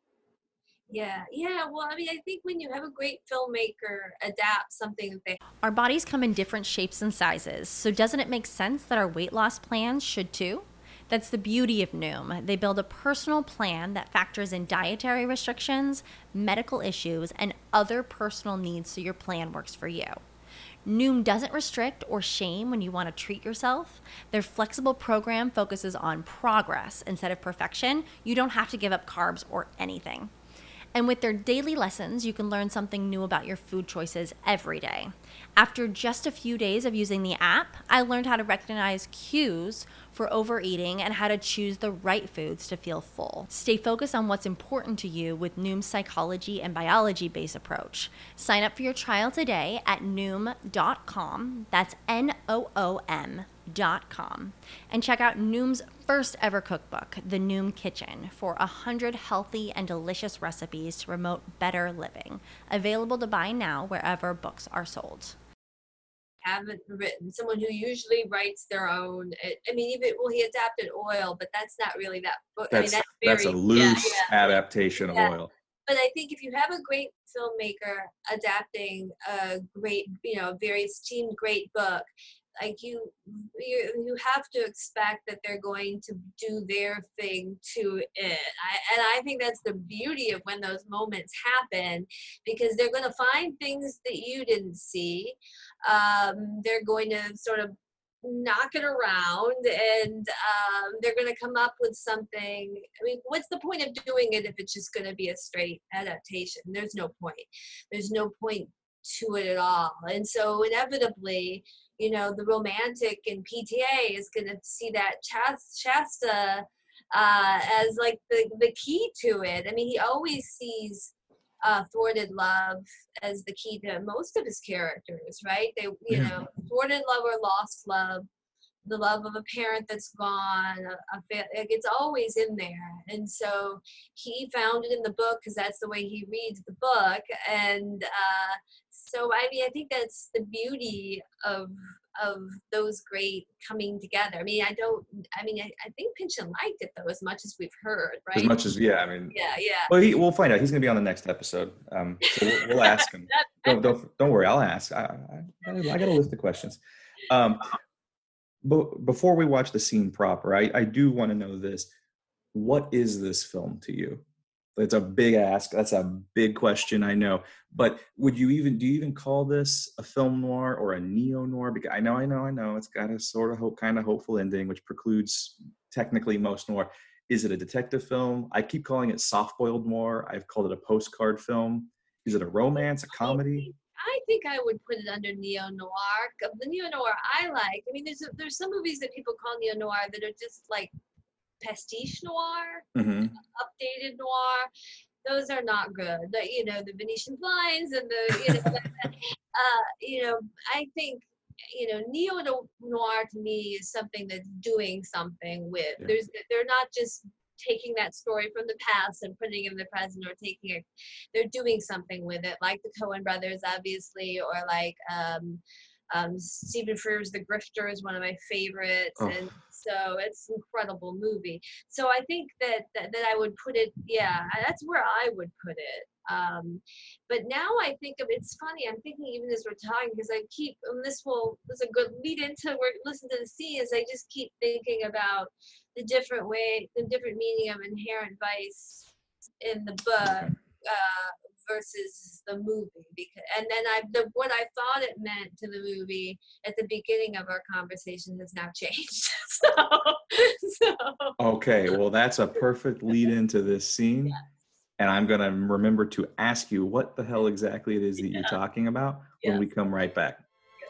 Yeah, yeah. Well, I mean, I think when you have a great filmmaker adapt something that they Our bodies come in different shapes and sizes, so doesn't it make sense that our weight loss plans should too? That's the beauty of Noom. They build a personal plan that factors in dietary restrictions, medical issues, and other personal needs so your plan works for you. Noom doesn't restrict or shame when you want to treat yourself. Their flexible program focuses on progress instead of perfection. You don't have to give up carbs or anything. And with their daily lessons, you can learn something new about your food choices every day. After just a few days of using the app, I learned how to recognize cues for overeating and how to choose the right foods to feel full. Stay focused on what's important to you with Noom's psychology and biology-based approach. Sign up for your trial today at noom dot com. That's N O O M dot com. And check out Noom's first ever cookbook, The Noom Kitchen, for one hundred healthy and delicious recipes to promote better living. Available to buy now wherever books are sold. haven't written, someone who usually writes their own. I I mean, even well, he adapted Oil, but that's not really that book. I mean, That's that's very that's a yeah, loose yeah. adaptation Yeah. of Oil. But I think if you have a great filmmaker adapting a great, you know, very esteemed great book, like you, you, you have to expect that they're going to do their thing to it. I, and I think that's the beauty of when those moments happen, because they're going to find things that you didn't see. Um, they're going to sort of knock it around, and um, they're going to come up with something. I mean, what's the point of doing it if it's just going to be a straight adaptation? There's no point. There's no point to it at all. And so inevitably, you know, the romantic in P T A is going to see that Shasta uh, as like the, the key to it. I mean, he always sees uh, thwarted love as the key to most of his characters, right? They, you know, thwarted love or lost love, the love of a parent that's gone, a, a, it's always in there. And so he found it in the book because that's the way he reads the book. And uh, so, I mean, I think that's the beauty of of those great coming together. I mean, I don't, I mean, I, I think Pynchon liked it though, as much as we've heard, right? As much as, yeah, I mean, yeah, yeah. Well, he, we'll find out. He's going to be on the next episode, um, so we'll, we'll ask him. don't, don't, don't worry, I'll ask. I, I, I got a list of questions. Um, but before we watch the scene proper, I, I do want to know this: what is this film to you? It's a big ask. That's a big question, I know. But would you even, do you even call this a film noir or a neo-noir? Because I know, I know, I know, it's got a sort of hope, kind of hopeful ending, which precludes technically most noir. Is it a detective film? I keep calling it soft-boiled noir. I've called it a postcard film. Is it a romance, a comedy? I think I would put it under neo-noir. The neo-noir I like, I mean, there's a, there's some movies that people call neo-noir that are just like pastiche noir, Mm-hmm. updated noir. Those are not good. The, you know, the Venetian blinds and the, you know, uh, you know, I think, you know, neo-noir to me is something that's doing something with. Yeah. There's, they're not just taking that story from the past and putting it in the present, or taking it, they're doing something with it, like the Coen brothers, obviously, or like um, um, Stephen Frears' The Grifter is one of my favorites. Oh. And so it's an incredible movie. So I think that, that, that I would put it, yeah, that's where I would put it. Um, but now I think of, it's funny, I'm thinking even as we're talking, because I keep, and this will, this is a good lead into where, listen to the scenes, I just keep thinking about the different way, the different meaning of inherent vice in the book uh, versus the movie. Because, and then I, the, what I thought it meant to the movie at the beginning of our conversation has now changed. so, so. Okay, well, that's a perfect lead into this scene. Yeah. And I'm going to remember to ask you what the hell exactly it is that yeah. you're talking about when yeah. we come right back.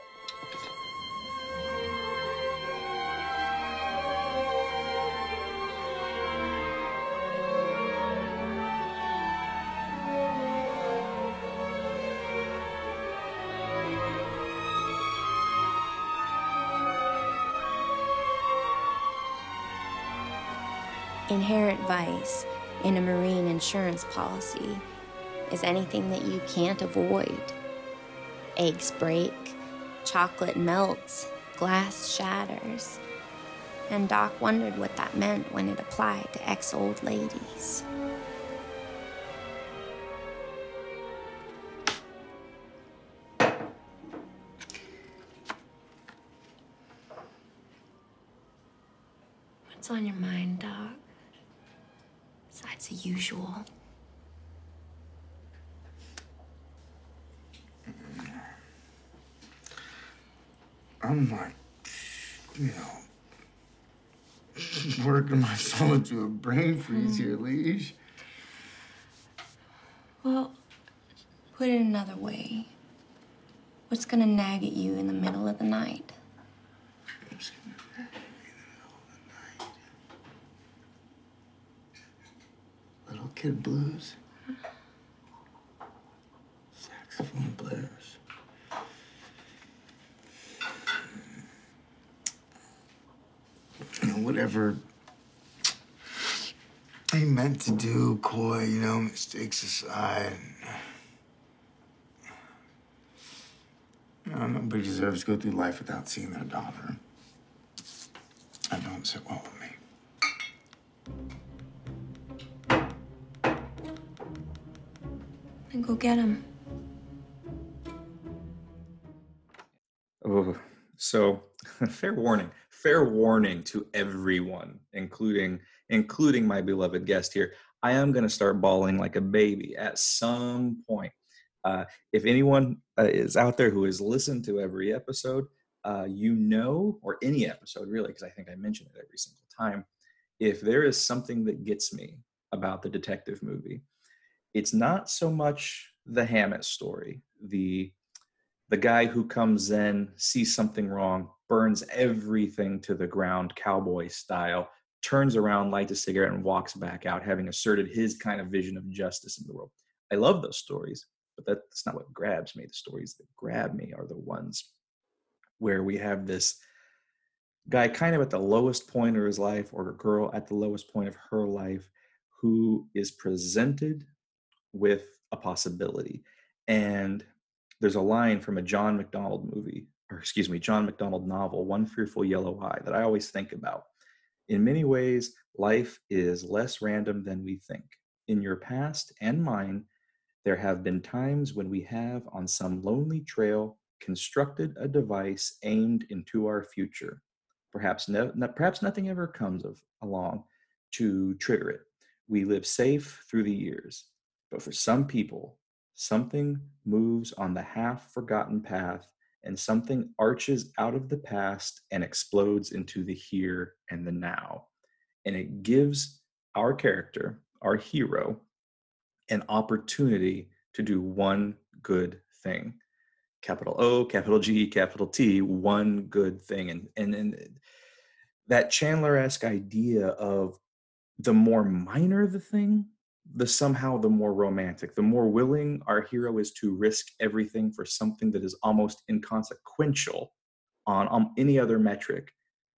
Inherent vice in a marine insurance policy is anything that you can't avoid. Eggs break, chocolate melts, glass shatters. And Doc wondered what that meant when it applied to ex-old ladies. What's on your mind, Doc? Besides the usual. I'm like, you know, working myself into a brain freeze mm. here, Leash. Well, put it another way. What's gonna nag at you in the middle of the night? What's gonna nag at me in the middle of the night? Little Kid Blues. Saxophone players. You know, whatever he meant to do, Coy, you know, mistakes aside. You know, nobody deserves to go through life without seeing their daughter. That don't sit well with me. Then go get him. Oh, so fair warning. Fair warning to everyone, including including my beloved guest here. I am going to start bawling like a baby at some point. Uh, if anyone uh, is out there who has listened to every episode, uh, you know, or any episode really, because I think I mention it every single time, if there is something that gets me about the detective movie, it's not so much the Hammett story, the the guy who comes in, sees something wrong, burns everything to the ground, cowboy style, turns around, lights a cigarette, and walks back out, having asserted his kind of vision of justice in the world. I love those stories, but that's not what grabs me. The stories that grab me are the ones where we have this guy kind of at the lowest point of his life, or a girl at the lowest point of her life, who is presented with a possibility. And there's a line from a John MacDonald movie, or excuse me, John MacDonald novel, One Fearful Yellow Eye, that I always think about. In many ways, life is less random than we think. In your past and mine, there have been times when we have, on some lonely trail, constructed a device aimed into our future. Perhaps, no, no, perhaps nothing ever comes of along to trigger it. we live safe through the years, but for some people, something moves on the half-forgotten path, and something arches out of the past and explodes into the here and the now. And it gives our character, our hero, an opportunity to do one good thing. Capital O, capital G, capital T, one good thing. And, and, and that Chandler-esque idea of the more minor the thing, the somehow the more romantic, the more willing our hero is to risk everything for something that is almost inconsequential on, on any other metric.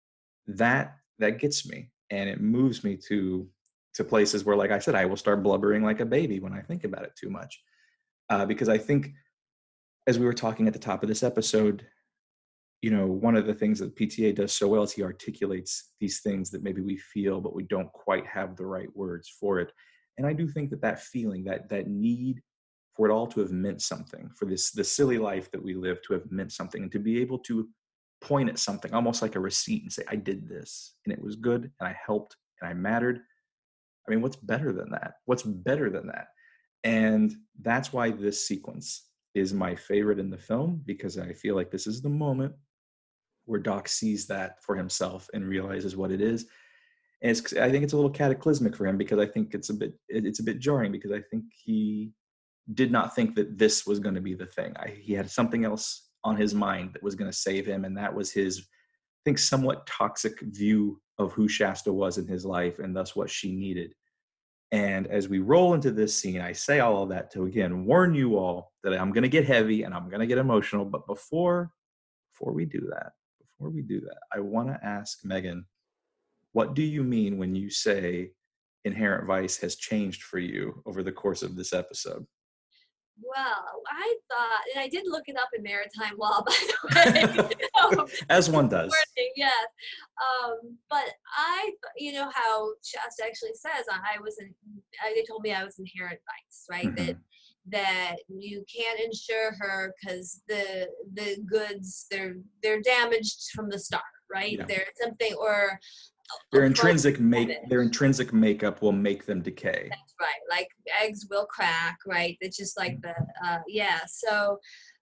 That that gets me, and it moves me to to places where, like I said, I will start blubbering like a baby when I think about it too much, uh, because I think, as we were talking at the top of this episode, you know, one of the things that P T A does so well is he articulates these things that maybe we feel, but we don't quite have the right words for it. And I do think that that feeling, that that need for it all to have meant something, for this the silly life that we live to have meant something, and to be able to point at something almost like a receipt and say, I did this and it was good and I helped and I mattered. I mean, what's better than that? What's better than that? And that's why this sequence is my favorite in the film, because I feel like this is the moment where Doc sees that for himself and realizes what it is. And it's, I think it's a little cataclysmic for him, because I think it's a bit, it's a bit jarring, because I think he did not think that this was going to be the thing. I, he had something else on his mind that was going to save him. And that was his, I think, somewhat toxic view of who Shasta was in his life, and thus what she needed. And as we roll into this scene, I say all of that to, again, warn you all that I'm going to get heavy and I'm going to get emotional. But before, before we do that, before we do that, I want to ask Megan, what do you mean when you say Inherent Vice has changed for you over the course of this episode? Well, I thought, and I did look it up in maritime law, by the way. um, As one does. Yes. Um, but I, you know how Shasta actually says, I was in, I, they told me I was inherent vice, right? Mm-hmm. That that you can't insure her because the the goods, they're they're damaged from the start, right? Yeah. There's something, or Their intrinsic make their intrinsic makeup will make them decay. That's right. Like eggs will crack, right? It's just like the uh, yeah. So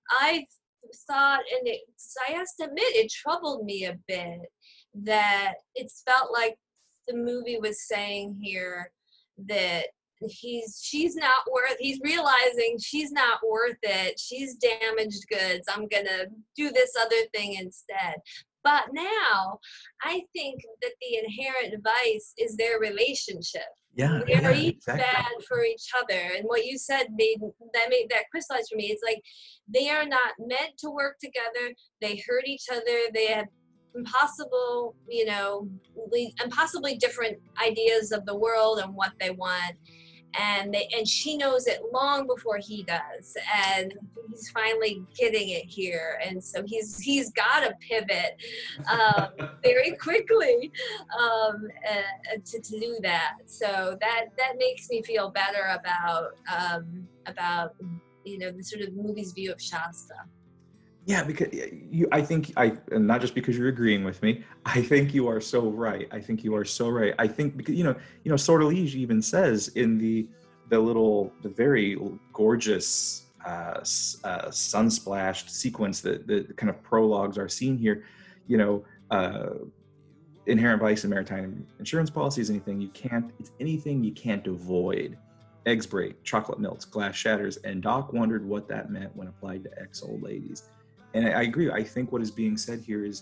I thought, and it, so I have to admit, it troubled me a bit that it felt like the movie was saying here that he's she's not worth. He's realizing she's not worth it. She's damaged goods. I'm gonna do this other thing instead. But now, I think that the inherent vice is their relationship. Yeah, they're yeah, each exactly. bad for each other. And what you said made that made that crystallized for me. It's like they are not meant to work together. They hurt each other. They have impossible, you know, impossibly different ideas of the world and what they want. And they, and she knows it long before he does, and he's finally getting it here, and so he's he's got to pivot um, very quickly um, uh, to, to do that. So that that makes me feel better about um, about you know the sort of movie's view of Shasta. Yeah, because you, I think I, and not just because you're agreeing with me, I think you are so right. I think you are so right. I think because, you know, you know, Sortilege even says in the, the little, the very gorgeous uh, uh, sun-splashed sequence that the kind of prologues are seen here, you know, uh, inherent vice in maritime insurance policies, anything you can't, it's anything you can't avoid. Eggs break, chocolate melts, glass shatters, and Doc wondered what that meant when applied to ex-old ladies. And I agree. I think what is being said here is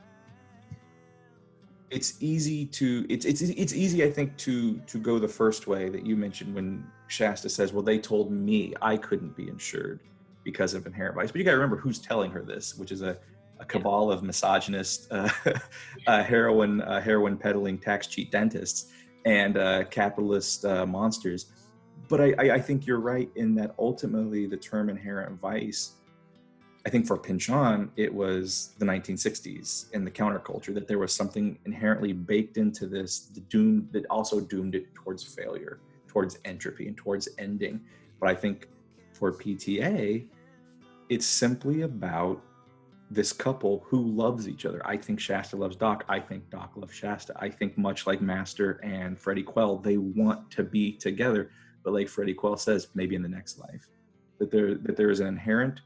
it's easy to it's it's it's easy, I think, to to go the first way that you mentioned when Shasta says, well, they told me I couldn't be insured because of inherent vice. But you got to remember who's telling her this, which is a, a cabal of misogynist, uh, uh, heroin uh, heroin peddling tax cheat dentists and uh, capitalist uh, monsters. But I, I, I think you're right in that ultimately the term inherent vice, I think for Pynchon, it was the nineteen sixties and the counterculture, that there was something inherently baked into this, the doom that also doomed it towards failure, towards entropy, and towards ending. But I think for P T A, it's simply about this couple who loves each other. I think Shasta loves Doc. I think Doc loves Shasta. I think much like Master and Freddie Quell, they want to be together. But like Freddie Quell says, maybe in the next life, that there that there is an inherent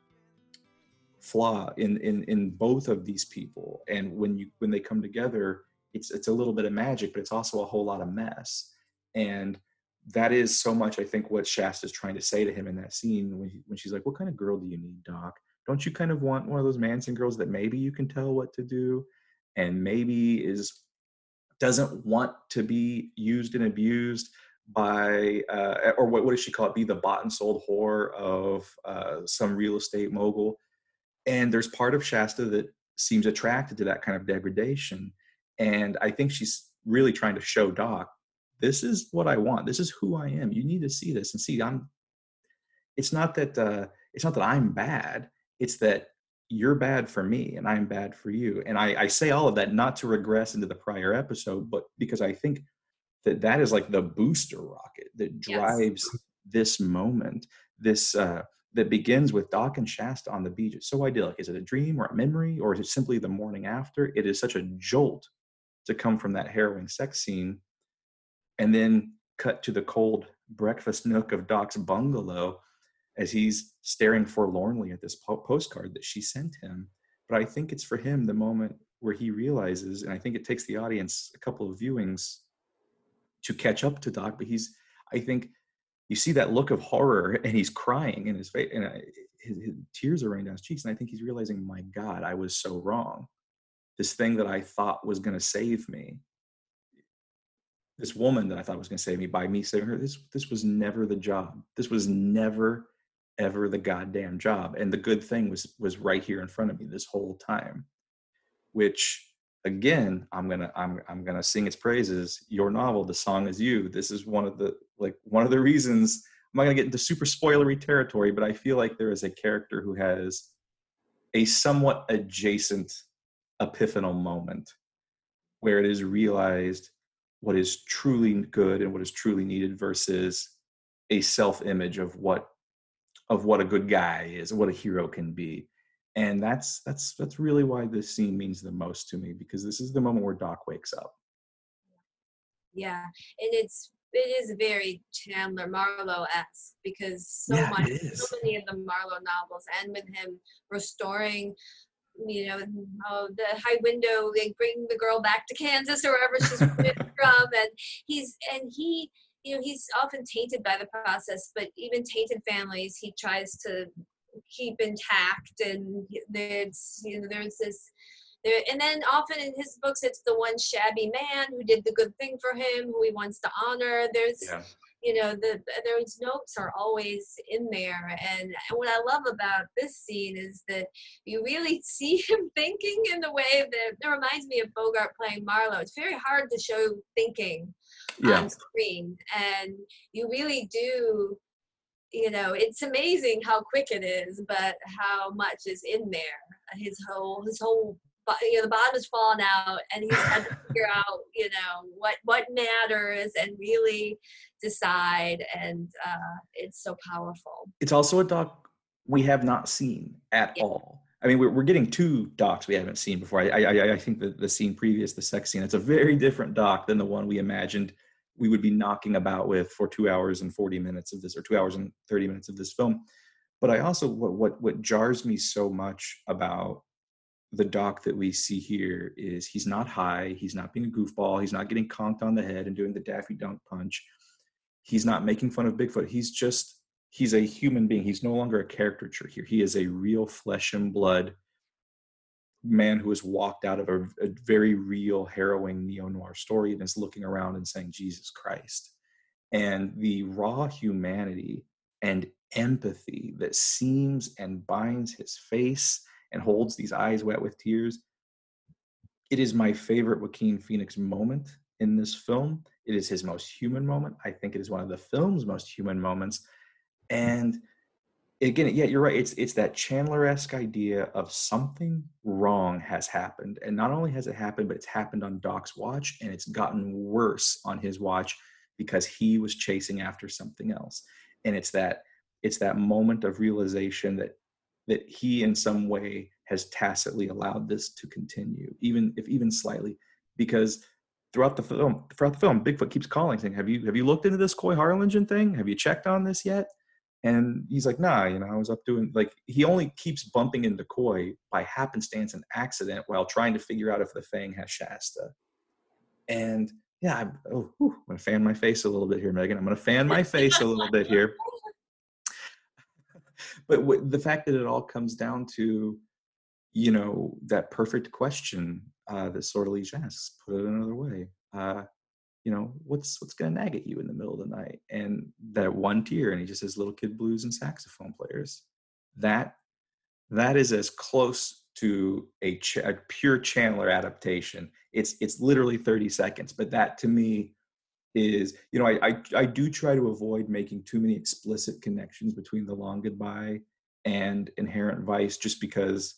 flaw in in in both of these people. And when you when they come together, it's it's a little bit of magic, but it's also a whole lot of mess. And that is so much, I think, what Shasta's trying to say to him in that scene when he, when she's like, "What kind of girl do you need, Doc? Don't you kind of want one of those Manson girls that maybe you can tell what to do, and maybe is doesn't want to be used and abused by, uh, or what, what does she call it? Be the bought and sold whore of uh, some real estate mogul." And there's part of Shasta that seems attracted to that kind of degradation. And I think she's really trying to show Doc, this is what I want. This is who I am. You need to see this and see I'm, it's not that, uh, it's not that I'm bad. It's that you're bad for me and I'm bad for you. And I, I say all of that not to regress into the prior episode, but because I think that that is like the booster rocket that drives yes. this moment, this, uh, that begins with Doc and Shasta on the beach. It's so idyllic. Is it a dream or a memory, or is it simply the morning after? It is such a jolt to come from that harrowing sex scene and then cut to the cold breakfast nook of Doc's bungalow as he's staring forlornly at this po- postcard that she sent him. But I think it's for him the moment where he realizes, and I think it takes the audience a couple of viewings to catch up to Doc, but he's, I think, you see that look of horror and he's crying in his face and his, his tears are raining down his cheeks. And I think he's realizing, my God, I was so wrong. This thing that I thought was going to save me, this woman that I thought was going to save me by me saving her, this, this was never the job. This was never, ever the goddamn job. And the good thing was, was right here in front of me this whole time, which again, I'm going to, I'm, I'm going to sing its praises. Your novel, The Song Is You. This is one of the, like one of the reasons. I'm not going to get into super spoilery territory, but I feel like there is a character who has a somewhat adjacent epiphanal moment where it is realized what is truly good and what is truly needed versus a self-image of what, of what a good guy is, what a hero can be. And that's that's that's really why this scene means the most to me, because this is the moment where Doc wakes up. Yeah, and it's it is very Chandler Marlowe-esque, because so yeah, much, so many of the Marlowe novels end with him restoring, you know, oh, the high window, they bring the girl back to Kansas or wherever she's from, and he's and he, you know, he's often tainted by the process, but even tainted families, he tries to keep intact, and there's, you know, there's this there, and then often in his books it's the one shabby man who did the good thing for him, who he wants to honor. There's yeah. you know, the those notes are always in there. And what I love about this scene is that you really see him thinking in the way that it reminds me of Bogart playing Marlowe. It's very hard to show thinking yeah. on screen, and you really do. You know, it's amazing how quick it is, but how much is in there. His whole, his whole, you know, the bottom is falling out, and he's had to figure out, you know, what what matters and really decide. And uh, it's so powerful. It's also a Doc we have not seen at yeah. all. I mean, we're we're getting two Docs we haven't seen before. I I I think that the scene previous, the sex scene, it's a very different Doc than the one we imagined we would be knocking about with for two hours and forty minutes of this, or two hours and thirty minutes of this film. But I also, what, what, what jars me so much about the Doc that we see here is he's not high. He's not being a goofball. He's not getting conked on the head and doing the Daffy Dunk punch. He's not making fun of Bigfoot. He's just, he's a human being. He's no longer a caricature here. He is a real flesh and blood man who has walked out of a, a very real, harrowing neo-noir story and is looking around and saying, Jesus Christ. And the raw humanity and empathy that seams and binds his face and holds these eyes wet with tears. It is my favorite Joaquin Phoenix moment in this film. It is his most human moment. I think it is one of the film's most human moments. And again, yeah, you're right. It's it's that Chandler-esque idea of something wrong has happened. And not only has it happened, but it's happened on Doc's watch, and it's gotten worse on his watch because he was chasing after something else. And it's that it's that moment of realization that that he in some way has tacitly allowed this to continue, even if even slightly, because throughout the film, throughout the film, Bigfoot keeps calling, saying, "Have you have you looked into this Coy Harlingen thing? Have you checked on this yet?" And he's like, "Nah, you know, I was up doing," like, he only keeps bumping into Coy by happenstance and accident while trying to figure out if the Fang has Shasta. And yeah, I'm, oh, whew, I'm gonna fan my face a little bit here, Megan. I'm gonna fan my face a little bit here. But w- the fact that it all comes down to, you know, that perfect question uh, that Sortilege asks, put it another way, uh, you know, what's what's gonna nag at you in the middle of the night? And that one tear, and he just says, "Little kid blues and saxophone players." That that is as close to a, ch- a pure Chandler adaptation. It's it's literally thirty seconds, but that to me is, you know, I, I I do try to avoid making too many explicit connections between The Long Goodbye and Inherent Vice, just because,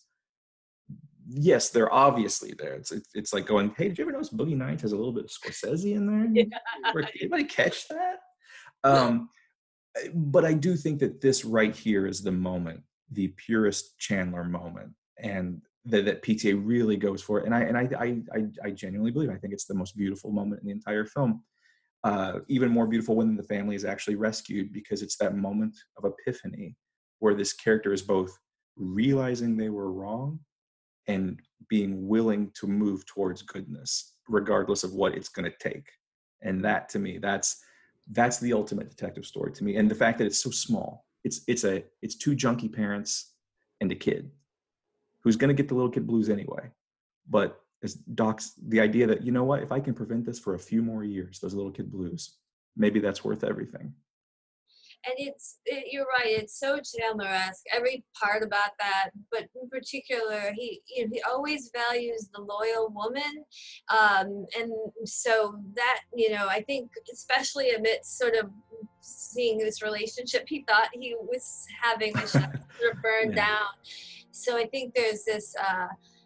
yes, they're obviously there. It's it's, it's like going, "Hey, did you ever notice Boogie Nights has a little bit of Scorsese in there? Yeah. Did anybody catch that?" Um, but I do think that this right here is the moment, the purest Chandler moment, and that, that P T A really goes for it. And I and I, I I I genuinely believe, I think it's the most beautiful moment in the entire film. Uh, even more beautiful when the family is actually rescued, because it's that moment of epiphany where this character is both realizing they were wrong and being willing to move towards goodness, regardless of what it's going to take. And that, to me, that's that's the ultimate detective story to me. And the fact that it's so small, it's it's a it's two junkie parents and a kid who's going to get the little kid blues anyway. But as Doc's, the idea that, you know what, if I can prevent this for a few more years, those little kid blues, maybe that's worth everything. And it's it, you're right, it's so Chandler-esque, every part about that, but in particular, he you know, he always values the loyal woman, um, and so that, you know, I think especially amidst sort of seeing this relationship he thought he was having with sort of burned Yeah. down. So I think there's this uh,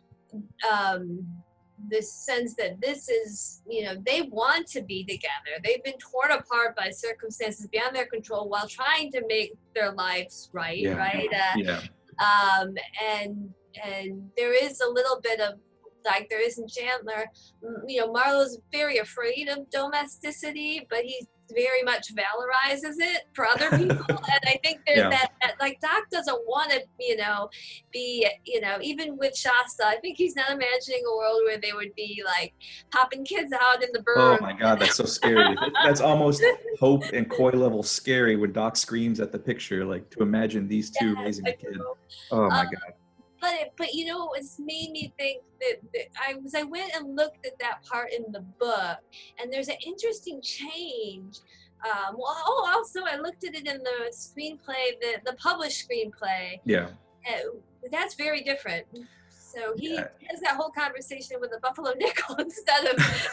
um, this sense that this is, you know, they want to be together. They've been torn apart by circumstances beyond their control while trying to make their lives right, Yeah. right? Uh, Yeah. um, and and there is a little bit of, like there is in Chandler, you know, Marlowe's very afraid of domesticity, but he very much valorizes it for other people. And I think there's Yeah. that, that, like, Doc doesn't want to, you know, be, you know, even with Shasta, I think he's not imagining a world where they would be like popping kids out in the Oh burn. my God, that's so scary. That's almost Hope and Coy level scary when Doc screams at the picture, like, to imagine these two Yes, raising I a kid. know. Oh my Um, God. But it, but you know, it's made me think that, that I was I went and looked at that part in the book, and there's an interesting change. Um, well, oh, also I looked at it in the screenplay, the the published screenplay. Yeah. Uh, that's very different. So he Yeah. has that whole conversation with the Buffalo Nickel instead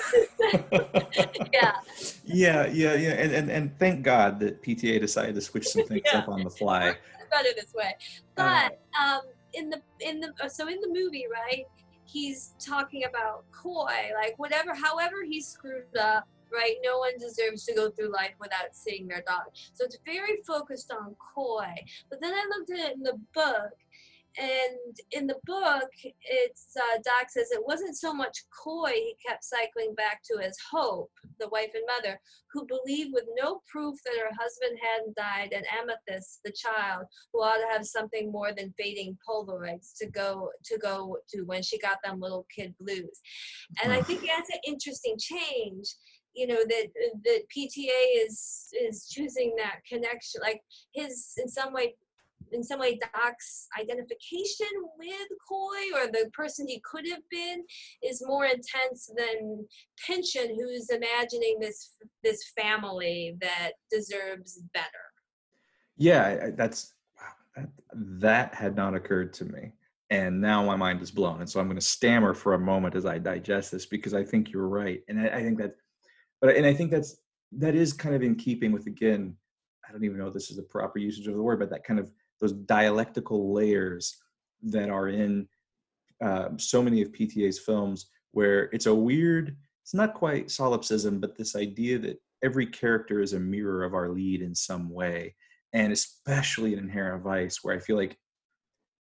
of yeah. Yeah, yeah, yeah. And, and and thank God that P T A decided to switch some things Yeah. up on the fly. It's better this way. Uh, But um, in the in the so in the movie, right? He's talking about Coy, like whatever, however he screwed up, right? No one deserves to go through life without seeing their daughter. So it's very focused on Coy. But then I looked at it in the book, and in the book, it's uh, Doc says it wasn't so much Coy he kept cycling back to as Hope, the wife and mother, who believed with no proof that her husband hadn't died, and Amethyst, the child, who ought to have something more than fading Polaroids to go to go to when she got them little kid blues. And I think that's an interesting change. You know, that that P T A is is choosing that connection, like his in some way. In some way, Doc's identification with Coy, or the person he could have been, is more intense than Pynchon, who's imagining this this family that deserves better. yeah, I- that's wow, that, that had not occurred to me. And now my mind is blown. And so I'm going to stammer for a moment as I digest this, because I think you're right. And I, I think that, but, and I think that's, that is kind of in keeping with, again, I don't even know if this is the proper usage of the word, but that kind of, those dialectical layers that are in uh, so many of P T A's films, where it's a weird, it's not quite solipsism, but this idea that every character is a mirror of our lead in some way. And especially in Inherent Vice, where I feel like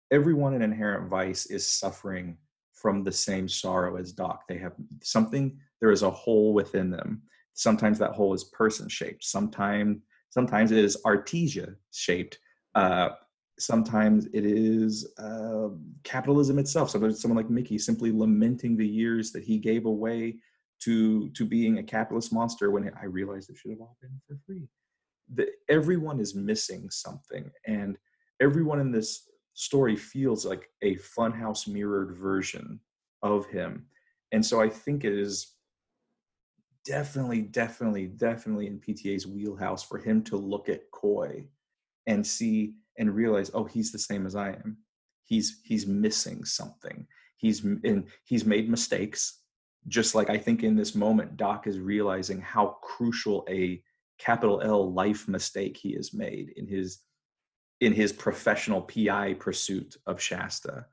everyone in Inherent Vice is suffering from the same sorrow as Doc. They have something, there is a hole within them. Sometimes that hole is person shaped. Sometimes, sometimes it is artesia shaped. Uh, sometimes it is uh, capitalism itself. So there's someone like Mickey simply lamenting the years that he gave away to, to being a capitalist monster when I realized it should have all been for free. The, everyone is missing something, and everyone in this story feels like a funhouse mirrored version of him. And so I think it is definitely, definitely, definitely in P T A's wheelhouse for him to look at Coy and see and realize, oh, he's the same as I am. He's he's missing something. He's and he's made mistakes. Just like I think in this moment, Doc is realizing how crucial a capital L life mistake he has made in his in his professional P I pursuit of Shasta.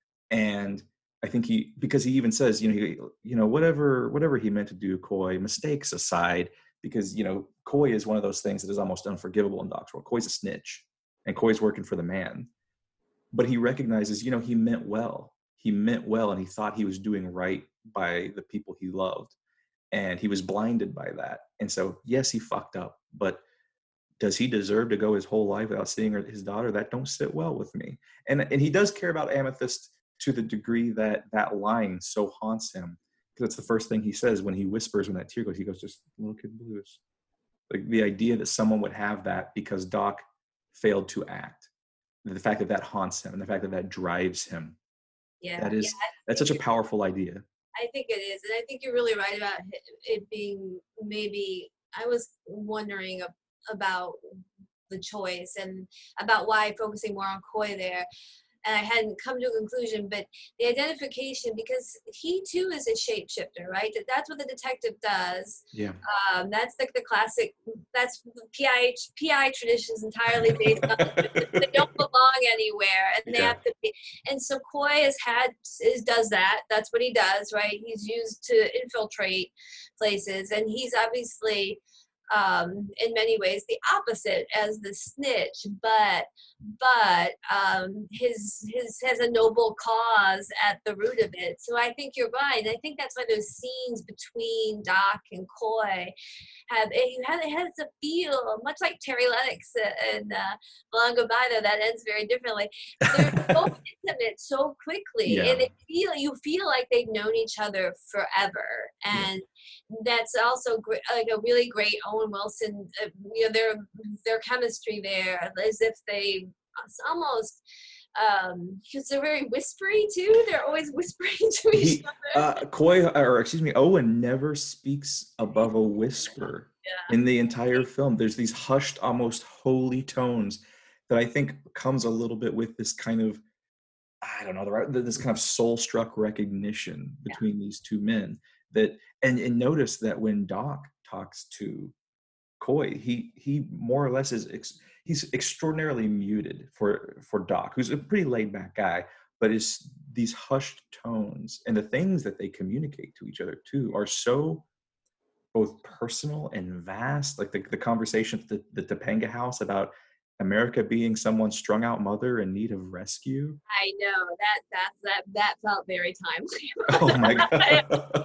And I think he, because he even says, you know, he, you know, whatever, whatever he meant to do, Coy, mistakes aside, because, you know, Coy is one of those things that is almost unforgivable in Doc's world. Coy's a snitch, and Coy's working for the man. But he recognizes, you know, he meant well. He meant well, and he thought he was doing right by the people he loved. And he was blinded by that. And so, yes, he fucked up, but does he deserve to go his whole life without seeing her, his daughter? That don't sit well with me. And and he does care about Amethyst to the degree that that line so haunts him, because it's the first thing he says when he whispers, when that tear goes, he goes, just little kid blues. Like the idea that someone would have that because Doc failed to act, the fact that that haunts him, and the fact that that drives him. Yeah, that is yeah, that's such a powerful idea. I think it is, and I think you're really right about it being maybe. I was wondering about the choice and about why focusing more on Coy there, and I hadn't come to a conclusion. But the identification, because he too is a shapeshifter, right? That that's what the detective does. Yeah. Um, that's like the classic. That's P I P I traditions entirely based on. They don't belong anywhere, and they Yeah. have to be. And so Coy has had is does that. That's what he does, right? He's used to infiltrate places, and he's obviously. Um, in many ways the opposite as the snitch, but but um, his his has a noble cause at the root of it. So I think you're right. And I think that's why those scenes between Doc and Coy have it has, it has to feel much like Terry Lennox and uh, Long Goodbye, though that ends very differently. They're so intimate so quickly, Yeah. and it feel you feel like they've known each other forever, and yeah. that's also great, like a really great Owen Wilson. Uh, you know, their their chemistry there, as if they it's almost. Um, because they're very whispery too. They're always whispering to each He, other. uh, Coy, or excuse me, Owen never speaks above a whisper Yeah. in the entire film. There's these hushed, almost holy tones that I think comes a little bit with this kind of, I don't know, this kind of soul-struck recognition between yeah. these two men. That and, and notice that when Doc talks to Coy, he he more or less is. Ex- He's extraordinarily muted for, for Doc, who's a pretty laid-back guy, but is these hushed tones and the things that they communicate to each other too are so both personal and vast. Like the, the conversation at the, the Topanga house about America being someone's strung-out mother in need of rescue. I know that that that that felt very timely. Oh my God!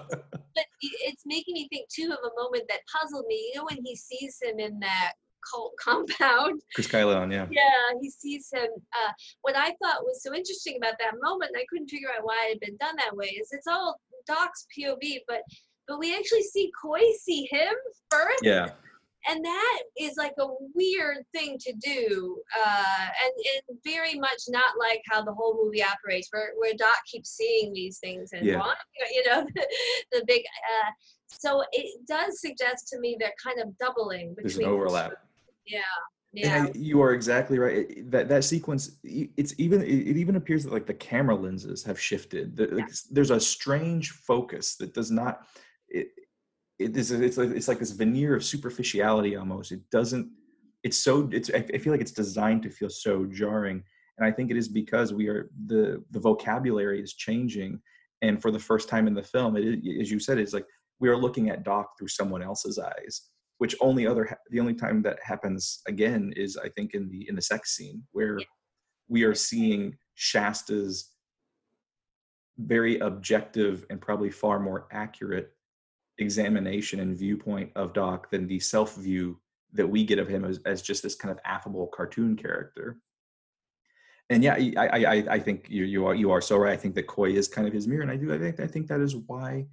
But it's making me think too of a moment that puzzled me. You know, when he sees him in that cult compound. Chris Kyleon, yeah. Yeah, he sees him. Uh, what I thought was so interesting about that moment, and I couldn't figure out why it had been done that way, is it's all Doc's P O V, but but we actually see Coy see him first. Yeah. And that is like a weird thing to do, uh, and, and very much not like how the whole movie operates, where, where Doc keeps seeing these things and yeah. wrong, you know, the, the big. Uh, so it does suggest to me they're kind of doubling between. There's an overlap. Yeah. Yeah. And you are exactly right. That that sequence, it's even it even appears that like the camera lenses have shifted. The, yeah. like, there's a strange focus that does not. It, it is. It's like it's like this veneer of superficiality almost. It doesn't. It's so. It's. I feel like it's designed to feel so jarring, and I think it is because we are the the vocabulary is changing, and for the first time in the film, it is, as you said, it's like we are looking at Doc through someone else's eyes. Which only other the only time that happens again is I think in the in the sex scene where yeah. we are seeing Shasta's very objective and probably far more accurate examination and viewpoint of Doc than the self-view that we get of him as, as just this kind of affable cartoon character. And yeah, I, I, I think you, you are you are so right. I think that Coy is kind of his mirror, and I do. I think I think that is why.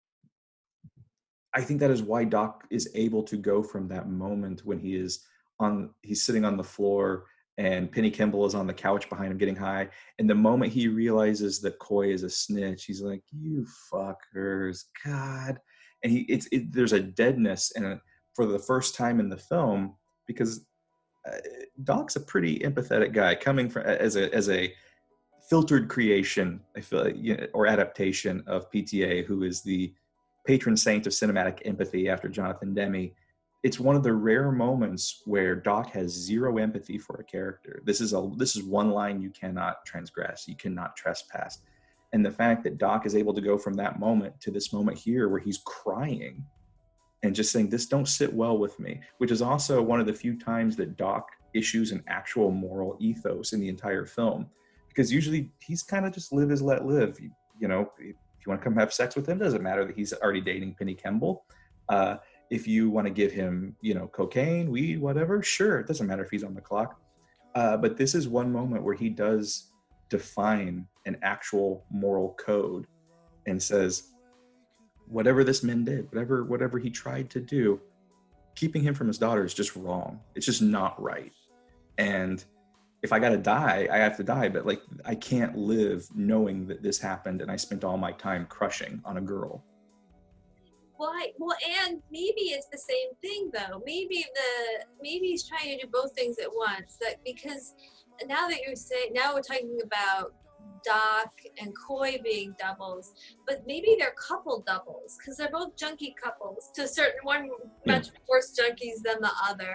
I think that is why Doc is able to go from that moment when he is on, he's sitting on the floor and Penny Kimball is on the couch behind him getting high. And the moment he realizes that Coy is a snitch, he's like, "You fuckers, God!" And he, it's it, there's a deadness, and for the first time in the film, because uh, Doc's a pretty empathetic guy, coming from as a as a filtered creation, I feel like, you know, or adaptation of P T A, who is the patron saint of cinematic empathy after Jonathan Demme. It's one of the rare moments where Doc has zero empathy for a character. This is a this is one line you cannot transgress, you cannot trespass. And the fact that Doc is able to go from that moment to this moment here where he's crying and just saying, "This don't sit well with me," which is also one of the few times that Doc issues an actual moral ethos in the entire film. Because usually he's kind of just live as let live. You, you know, if you want to come have sex with him, doesn't matter that he's already dating Penny Kimball. Uh, if you want to give him, you know, cocaine, weed, whatever, sure, it doesn't matter if he's on the clock. Uh, but this is one moment where he does define an actual moral code and says, whatever this man did, whatever whatever he tried to do, keeping him from his daughter is just wrong. It's just not right. And if I gotta die, I have to die. But like, I can't live knowing that this happened and I spent all my time crushing on a girl. Well, I, well, and maybe it's the same thing though. Maybe the maybe he's trying to do both things at once. That because now that you're saying, now we're talking about Doc and Coy being doubles, but maybe they're couple doubles because they're both junkie couples to a certain one, much yeah. worse junkies than the other.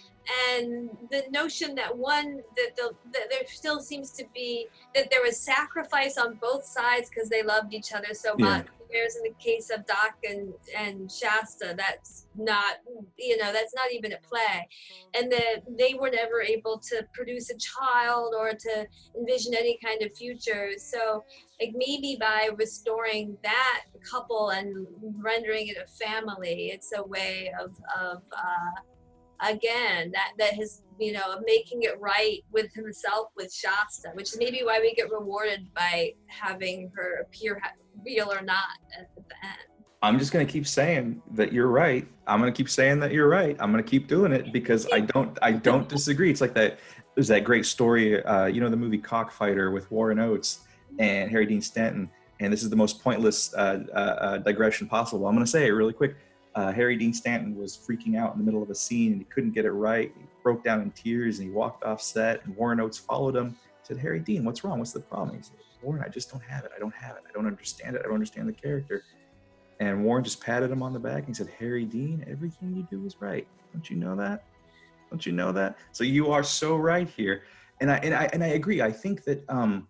And the notion that one that, the, that there still seems to be that there was sacrifice on both sides because they loved each other so yeah. much. Whereas in the case of Doc and, and Shasta, that's not, you know, that's not even at play. And that they were never able to produce a child or to envision any kind of future. So like maybe by restoring that couple and rendering it a family, it's a way of, of uh, again, that, that his, you know, making it right with himself, with Shasta, which is maybe why we get rewarded by having her appear real or not at the end. I'm just going to keep saying that you're right. I'm going to keep saying that you're right. I'm going to keep doing it because I don't, I don't disagree. It's like that, there's that great story, uh, you know, the movie Cockfighter with Warren Oates and Harry Dean Stanton. And this is the most pointless uh, uh, digression possible. I'm going to say it really quick. Uh, Harry Dean Stanton was freaking out in the middle of a scene and he couldn't get it right. He broke down in tears and he walked off set, and Warren Oates followed him, said, "Harry Dean, what's wrong? What's the problem?" He said, "Warren, I just don't have it. I don't have it. I don't understand it. I don't understand the character." And Warren just patted him on the back and he said, "Harry Dean, everything you do is right. Don't you know that? Don't you know that?" So you are so right here. And I, and I, and I agree. I think that um,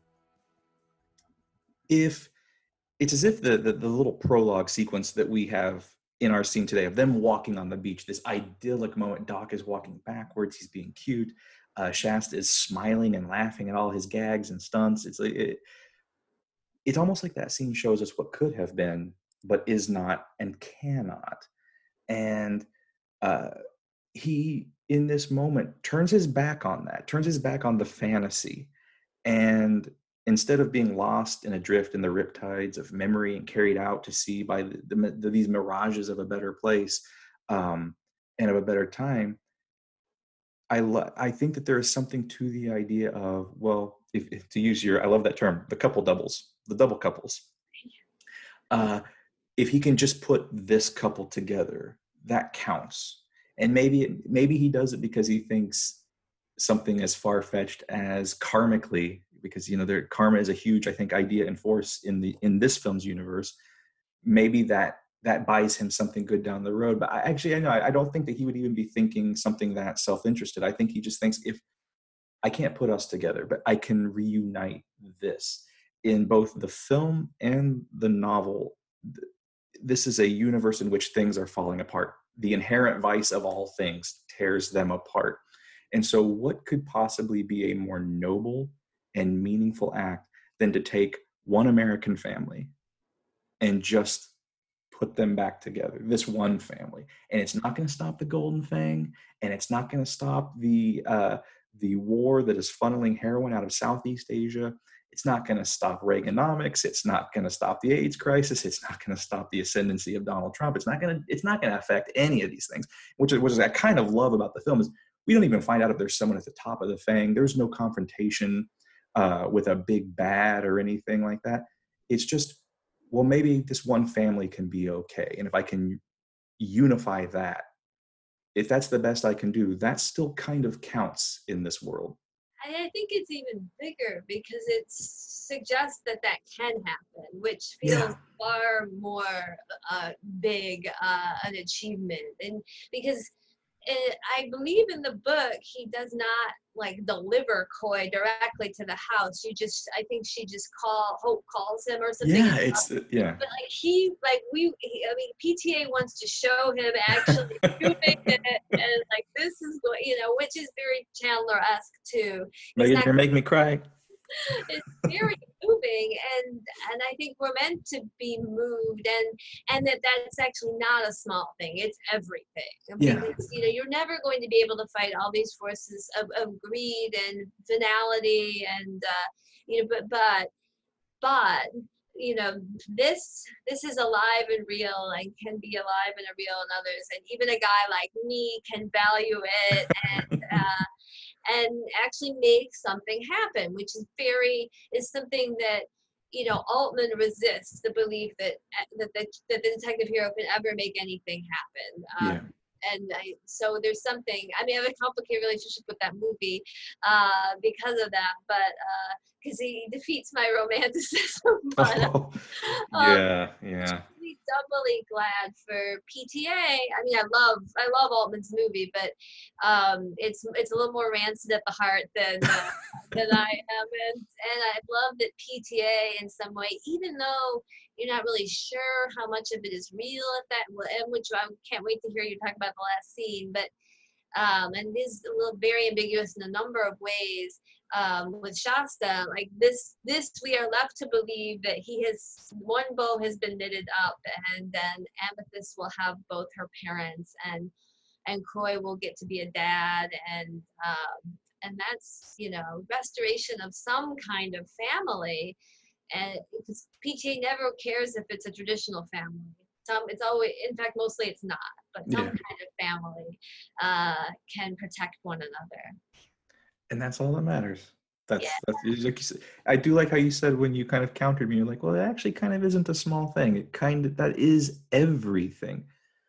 if it's as if the, the, the little prologue sequence that we have in our scene today of them walking on the beach, this idyllic moment, Doc is walking backwards, he's being cute, uh, Shasta is smiling and laughing at all his gags and stunts. It's like, it, it's almost like that scene shows us what could have been, but is not and cannot. And uh, he, in this moment, turns his back on that, turns his back on the fantasy. And instead of being lost and adrift in the riptides of memory and carried out to sea by the, the, the, these mirages of a better place um, and of a better time, I lo- I think that there is something to the idea of, well, if, if to use your, I love that term, the couple doubles, the double couples. Uh, if he can just put this couple together, that counts. And maybe it, maybe he does it because he thinks something as far-fetched as karmically, because, you know, there, karma is a huge, I think, idea and force in the in this film's universe. Maybe that that buys him something good down the road. But I actually, I know, I don't think that he would even be thinking something that self-interested. I think he just thinks, if I can't put us together, but I can reunite this. In both the film and the novel, this is a universe in which things are falling apart. The inherent vice of all things tears them apart. And so what could possibly be a more noble and meaningful act than to take one American family and just put them back together, this one family. And it's not going to stop the Golden Fang, and it's not going to stop the uh, the war that is funneling heroin out of Southeast Asia. It's not going to stop Reaganomics. It's not going to stop the AIDS crisis. It's not going to stop the ascendancy of Donald Trump. It's not going to. It's not going to affect any of these things. Which is, which is I kind of love about the film is we don't even find out if there's someone at the top of the Fang. There's no confrontation uh, with a big bad or anything like that. It's just, well, maybe this one family can be okay, and if I can unify that, if that's the best I can do, that still kind of counts in this world. I think it's even bigger because it suggests that that can happen, which feels Yeah. far more uh, big, uh, an achievement. And because it, I believe in the book, he does not like deliver Coy directly to the house. You just, I think she just call, Hope calls him or something. Yeah, it's yeah. But like he, like we, he, I mean, P T A wants to show him actually doing it, and like this is what you know, which is very Chandler-esque too. He's Megan, not- you're making me cry. it's very moving, and and I think we're meant to be moved, and and that that's actually not a small thing. It's everything. Yeah. Because, you know, you're never going to be able to fight all these forces of, of greed and venality, and uh, you know, but but but you know, this this is alive and real, and can be alive and real in others, and even a guy like me can value it and. Uh, and actually make something happen, which is very, is something that, you know, Altman resists the belief that that the, that the detective hero can ever make anything happen. Um, Yeah. And I, so there's something, I mean, I have a complicated relationship with that movie uh, because of that, but because uh, he defeats my romanticism. But, Oh, um, yeah, yeah. really doubly glad for P T A. I mean, I love I love Altman's movie, but um, it's it's a little more rancid at the heart than uh, than I am, and and I love that P T A in some way, even though you're not really sure how much of it is real at that, and which I can't wait to hear you talk about the last scene, but um, and it is a little very ambiguous in a number of ways. Um, with Shasta, like this, this we are left to believe that he has one bow has been knitted up, and then Amethyst will have both her parents, and and Coy will get to be a dad, and um, and that's you know restoration of some kind of family, and because P T A never cares if it's a traditional family. Some it's always, in fact, mostly it's not, but some Yeah. kind of family uh, can protect one another. And that's all that matters. That's, Yeah. that's it's like you said, I do like how you said when you kind of countered me, you're like, well, it actually kind of isn't a small thing. It kind of, that is everything.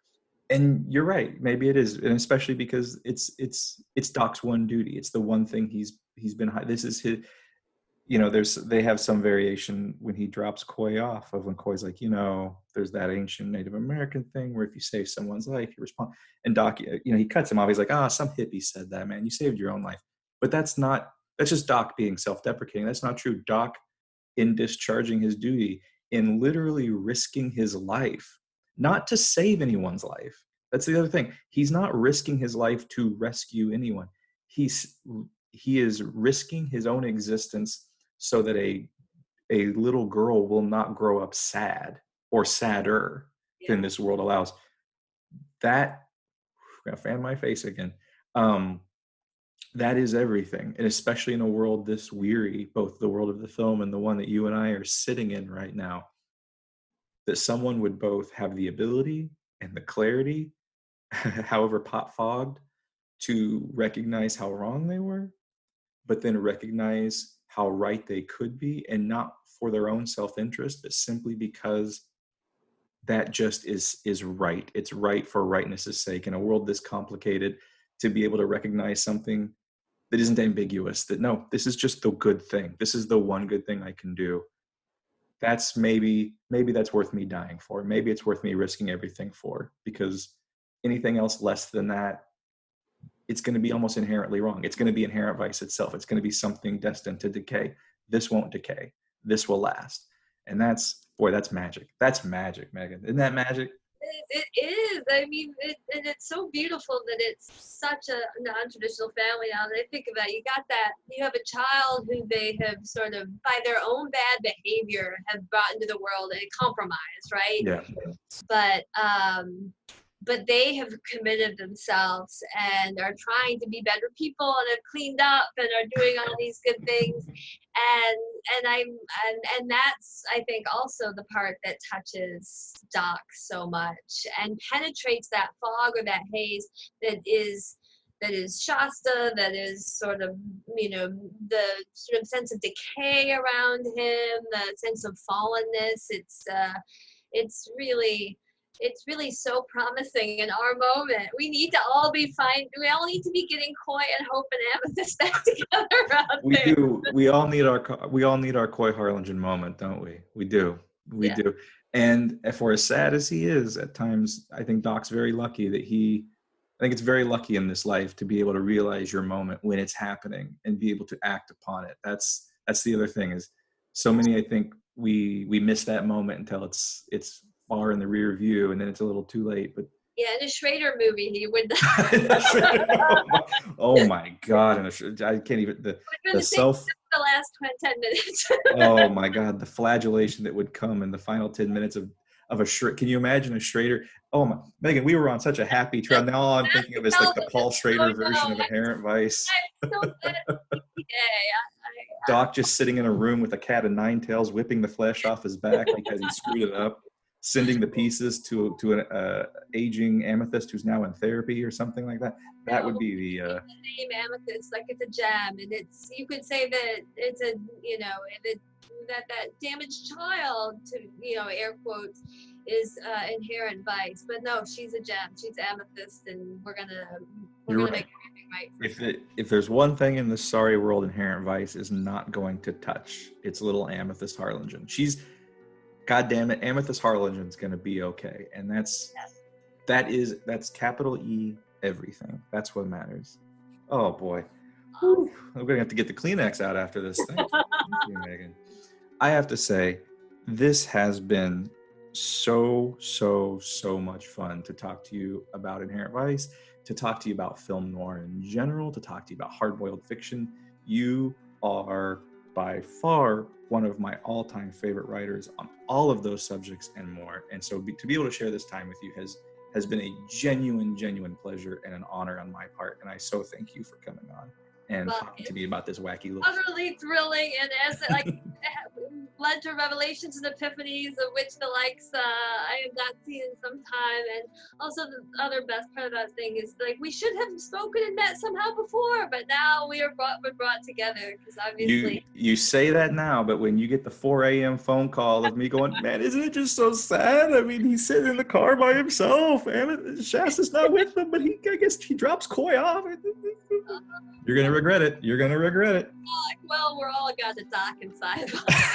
And you're right. Maybe it is. And especially because it's, it's, it's Doc's one duty. It's the one thing he's, he's been, this is his, you know, there's, they have some variation when he drops Coy off of when Coy's like, you know, there's that ancient Native American thing where if you save someone's life, you respond. And Doc, you know, he cuts him off. He's like, ah, oh, some hippie said that, man, you saved your own life. But that's not, that's just Doc being self-deprecating. That's not true. Doc, in discharging his duty, in literally risking his life, not to save anyone's life. That's the other thing. He's not risking his life to rescue anyone. He's, he is risking his own existence so that a, a little girl will not grow up sad or sadder Yeah. than this world allows. That, I'm gonna fan my face again. Um, that is everything. And especially in a world this weary, both the world of the film and the one that you and I are sitting in right now, that someone would both have the ability and the clarity, however pot-fogged, to recognize how wrong they were, but then recognize how right they could be, and not for their own self-interest, but simply because that just is is right. It's right for rightness' sake. In a world this complicated, to be able to recognize something that isn't ambiguous, that no, this is just the good thing. This is the one good thing I can do. That's maybe, maybe that's worth me dying for. Maybe it's worth me risking everything for, because anything else less than that, it's going to be almost inherently wrong. It's going to be inherent vice itself. It's going to be something destined to decay. This won't decay. This will last. And that's, boy, that's magic. That's magic, Megan. Isn't that magic? It, it is. I mean, it, and it's so beautiful that it's such a non-traditional family now that I think about it. You got that, you have a child who they have sort of, by their own bad behavior, have brought into the world and compromised, right? Yeah. But, um, but they have committed themselves and are trying to be better people and have cleaned up and are doing all these good things. And and I'm and, and that's I think also the part that touches Doc so much and penetrates that fog or that haze that is that is Shasta, that is sort of, you know, the sort of sense of decay around him, the sense of fallenness. It's uh it's really It's really so promising in our moment. We need to all be fine. We all need to be getting Coy and Hope and Amethyst back together out We there. do. We all need our we all need our Coy Harlingen moment, don't we? We do. We Yeah. do. And for as sad as he is at times, I think Doc's very lucky that he. I think it's very lucky in this life to be able to realize your moment when it's happening and be able to act upon it. That's that's the other thing is so many. I think we we miss that moment until it's it's. far in the rear view, and then it's a little too late. But Yeah, in a Schrader movie, he would. Oh my God! And I can't even the the self. The last ten minutes. Oh my God, the flagellation that would come in the final ten minutes of of a Schrader. Can you imagine a Schrader? Oh my, Megan, we were on such a happy trail. Now all I'm thinking of is like the Paul Schrader version of Inherent Vice. I'm so glad. Yeah, Doc just sitting in a room with a cat of nine tails, whipping the flesh off his back because he screwed it up. Sending the pieces to to an uh, aging Amethyst who's now in therapy or something like that. That would be the, uh, the name Amethyst, like it's a gem, and it's you could say that it's a you know that that that damaged child, to you know air quotes, is uh, Inherent Vice, but no, she's a gem. She's Amethyst, and we're gonna we're You're gonna right. make everything right. If it, if there's one thing in this sorry world Inherent Vice is not going to touch, it's little Amethyst Harlingen. She's God damn it, Amethyst Harlingen's gonna be okay, and that's Yes. that is that's capital E everything. That's what matters. Oh boy, Whew. I'm gonna have to get the Kleenex out after this thing. Thank you, Megan. I have to say, this has been so so so much fun to talk to you about Inherent Vice, to talk to you about film noir in general, to talk to you about hard-boiled fiction. You are by far one of my all-time favorite writers on all of those subjects and more. And so be, to be able to share this time with you has has been a genuine, genuine pleasure and an honor on my part. And I so thank you for coming on and Well, talking to me about this wacky little Utterly thrilling, and as like led to revelations and epiphanies of which the likes uh, I have not seen in some time. And also the other best part of that thing is like we should have spoken and met somehow before, but now we are brought we're brought together because obviously You you say that now, but when you get the four a.m. phone call of me going, man, isn't it just so sad? I mean, he's sitting in the car by himself, and Shasta's not with him, but he I guess he drops Coy off. You're gonna regret it. You're gonna regret it. like, well, we're all got a Doc inside.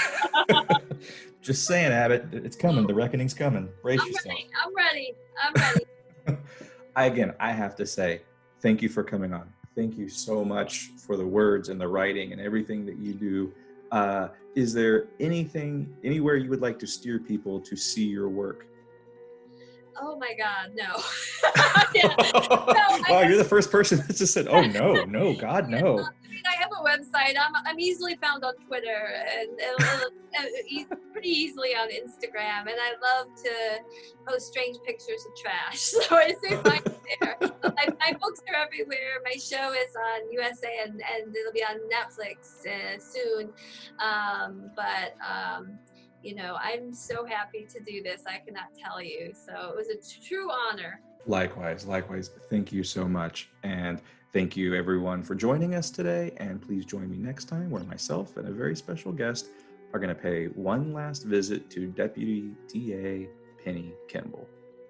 Just saying, Abbott, it's coming. The reckoning's coming. Brace I'm yourself. ready. I'm ready. I'm ready. I, again, I have to say, thank you for coming on. Thank you so much for the words and the writing and everything that you do. Uh, is there anything, anywhere you would like to steer people to see your work? Oh my God, no. Yeah. No, Wow, I- you're the first person that just said, oh no, no, God, no. I mean, I have a website. I'm I'm easily found on Twitter and, and, and e- pretty easily on Instagram. And I love to post strange pictures of trash. So I say find me there. My, my books are everywhere. My show is on U S A and, and it'll be on Netflix uh, soon. Um, but um, you know, I'm so happy to do this. I cannot tell you. So it was a true honor. Likewise, likewise. Thank you so much. And thank you everyone for joining us today. And please join me next time where myself and a very special guest are going to pay one last visit to Deputy D A Penny Kimball.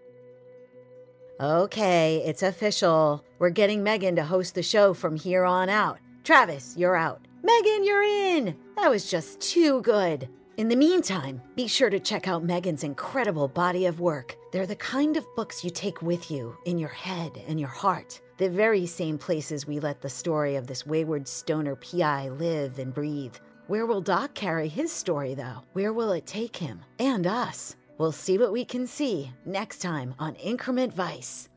Okay, it's official. We're getting Megan to host the show from here on out. Travis, you're out. Megan, you're in. That was just too good. In the meantime, be sure to check out Megan's incredible body of work. They're the kind of books you take with you in your head and your heart, the very same places we let the story of this wayward stoner P I live and breathe. Where will Doc carry his story, though? Where will it take him? And us? We'll see what we can see next time on Increment Vice.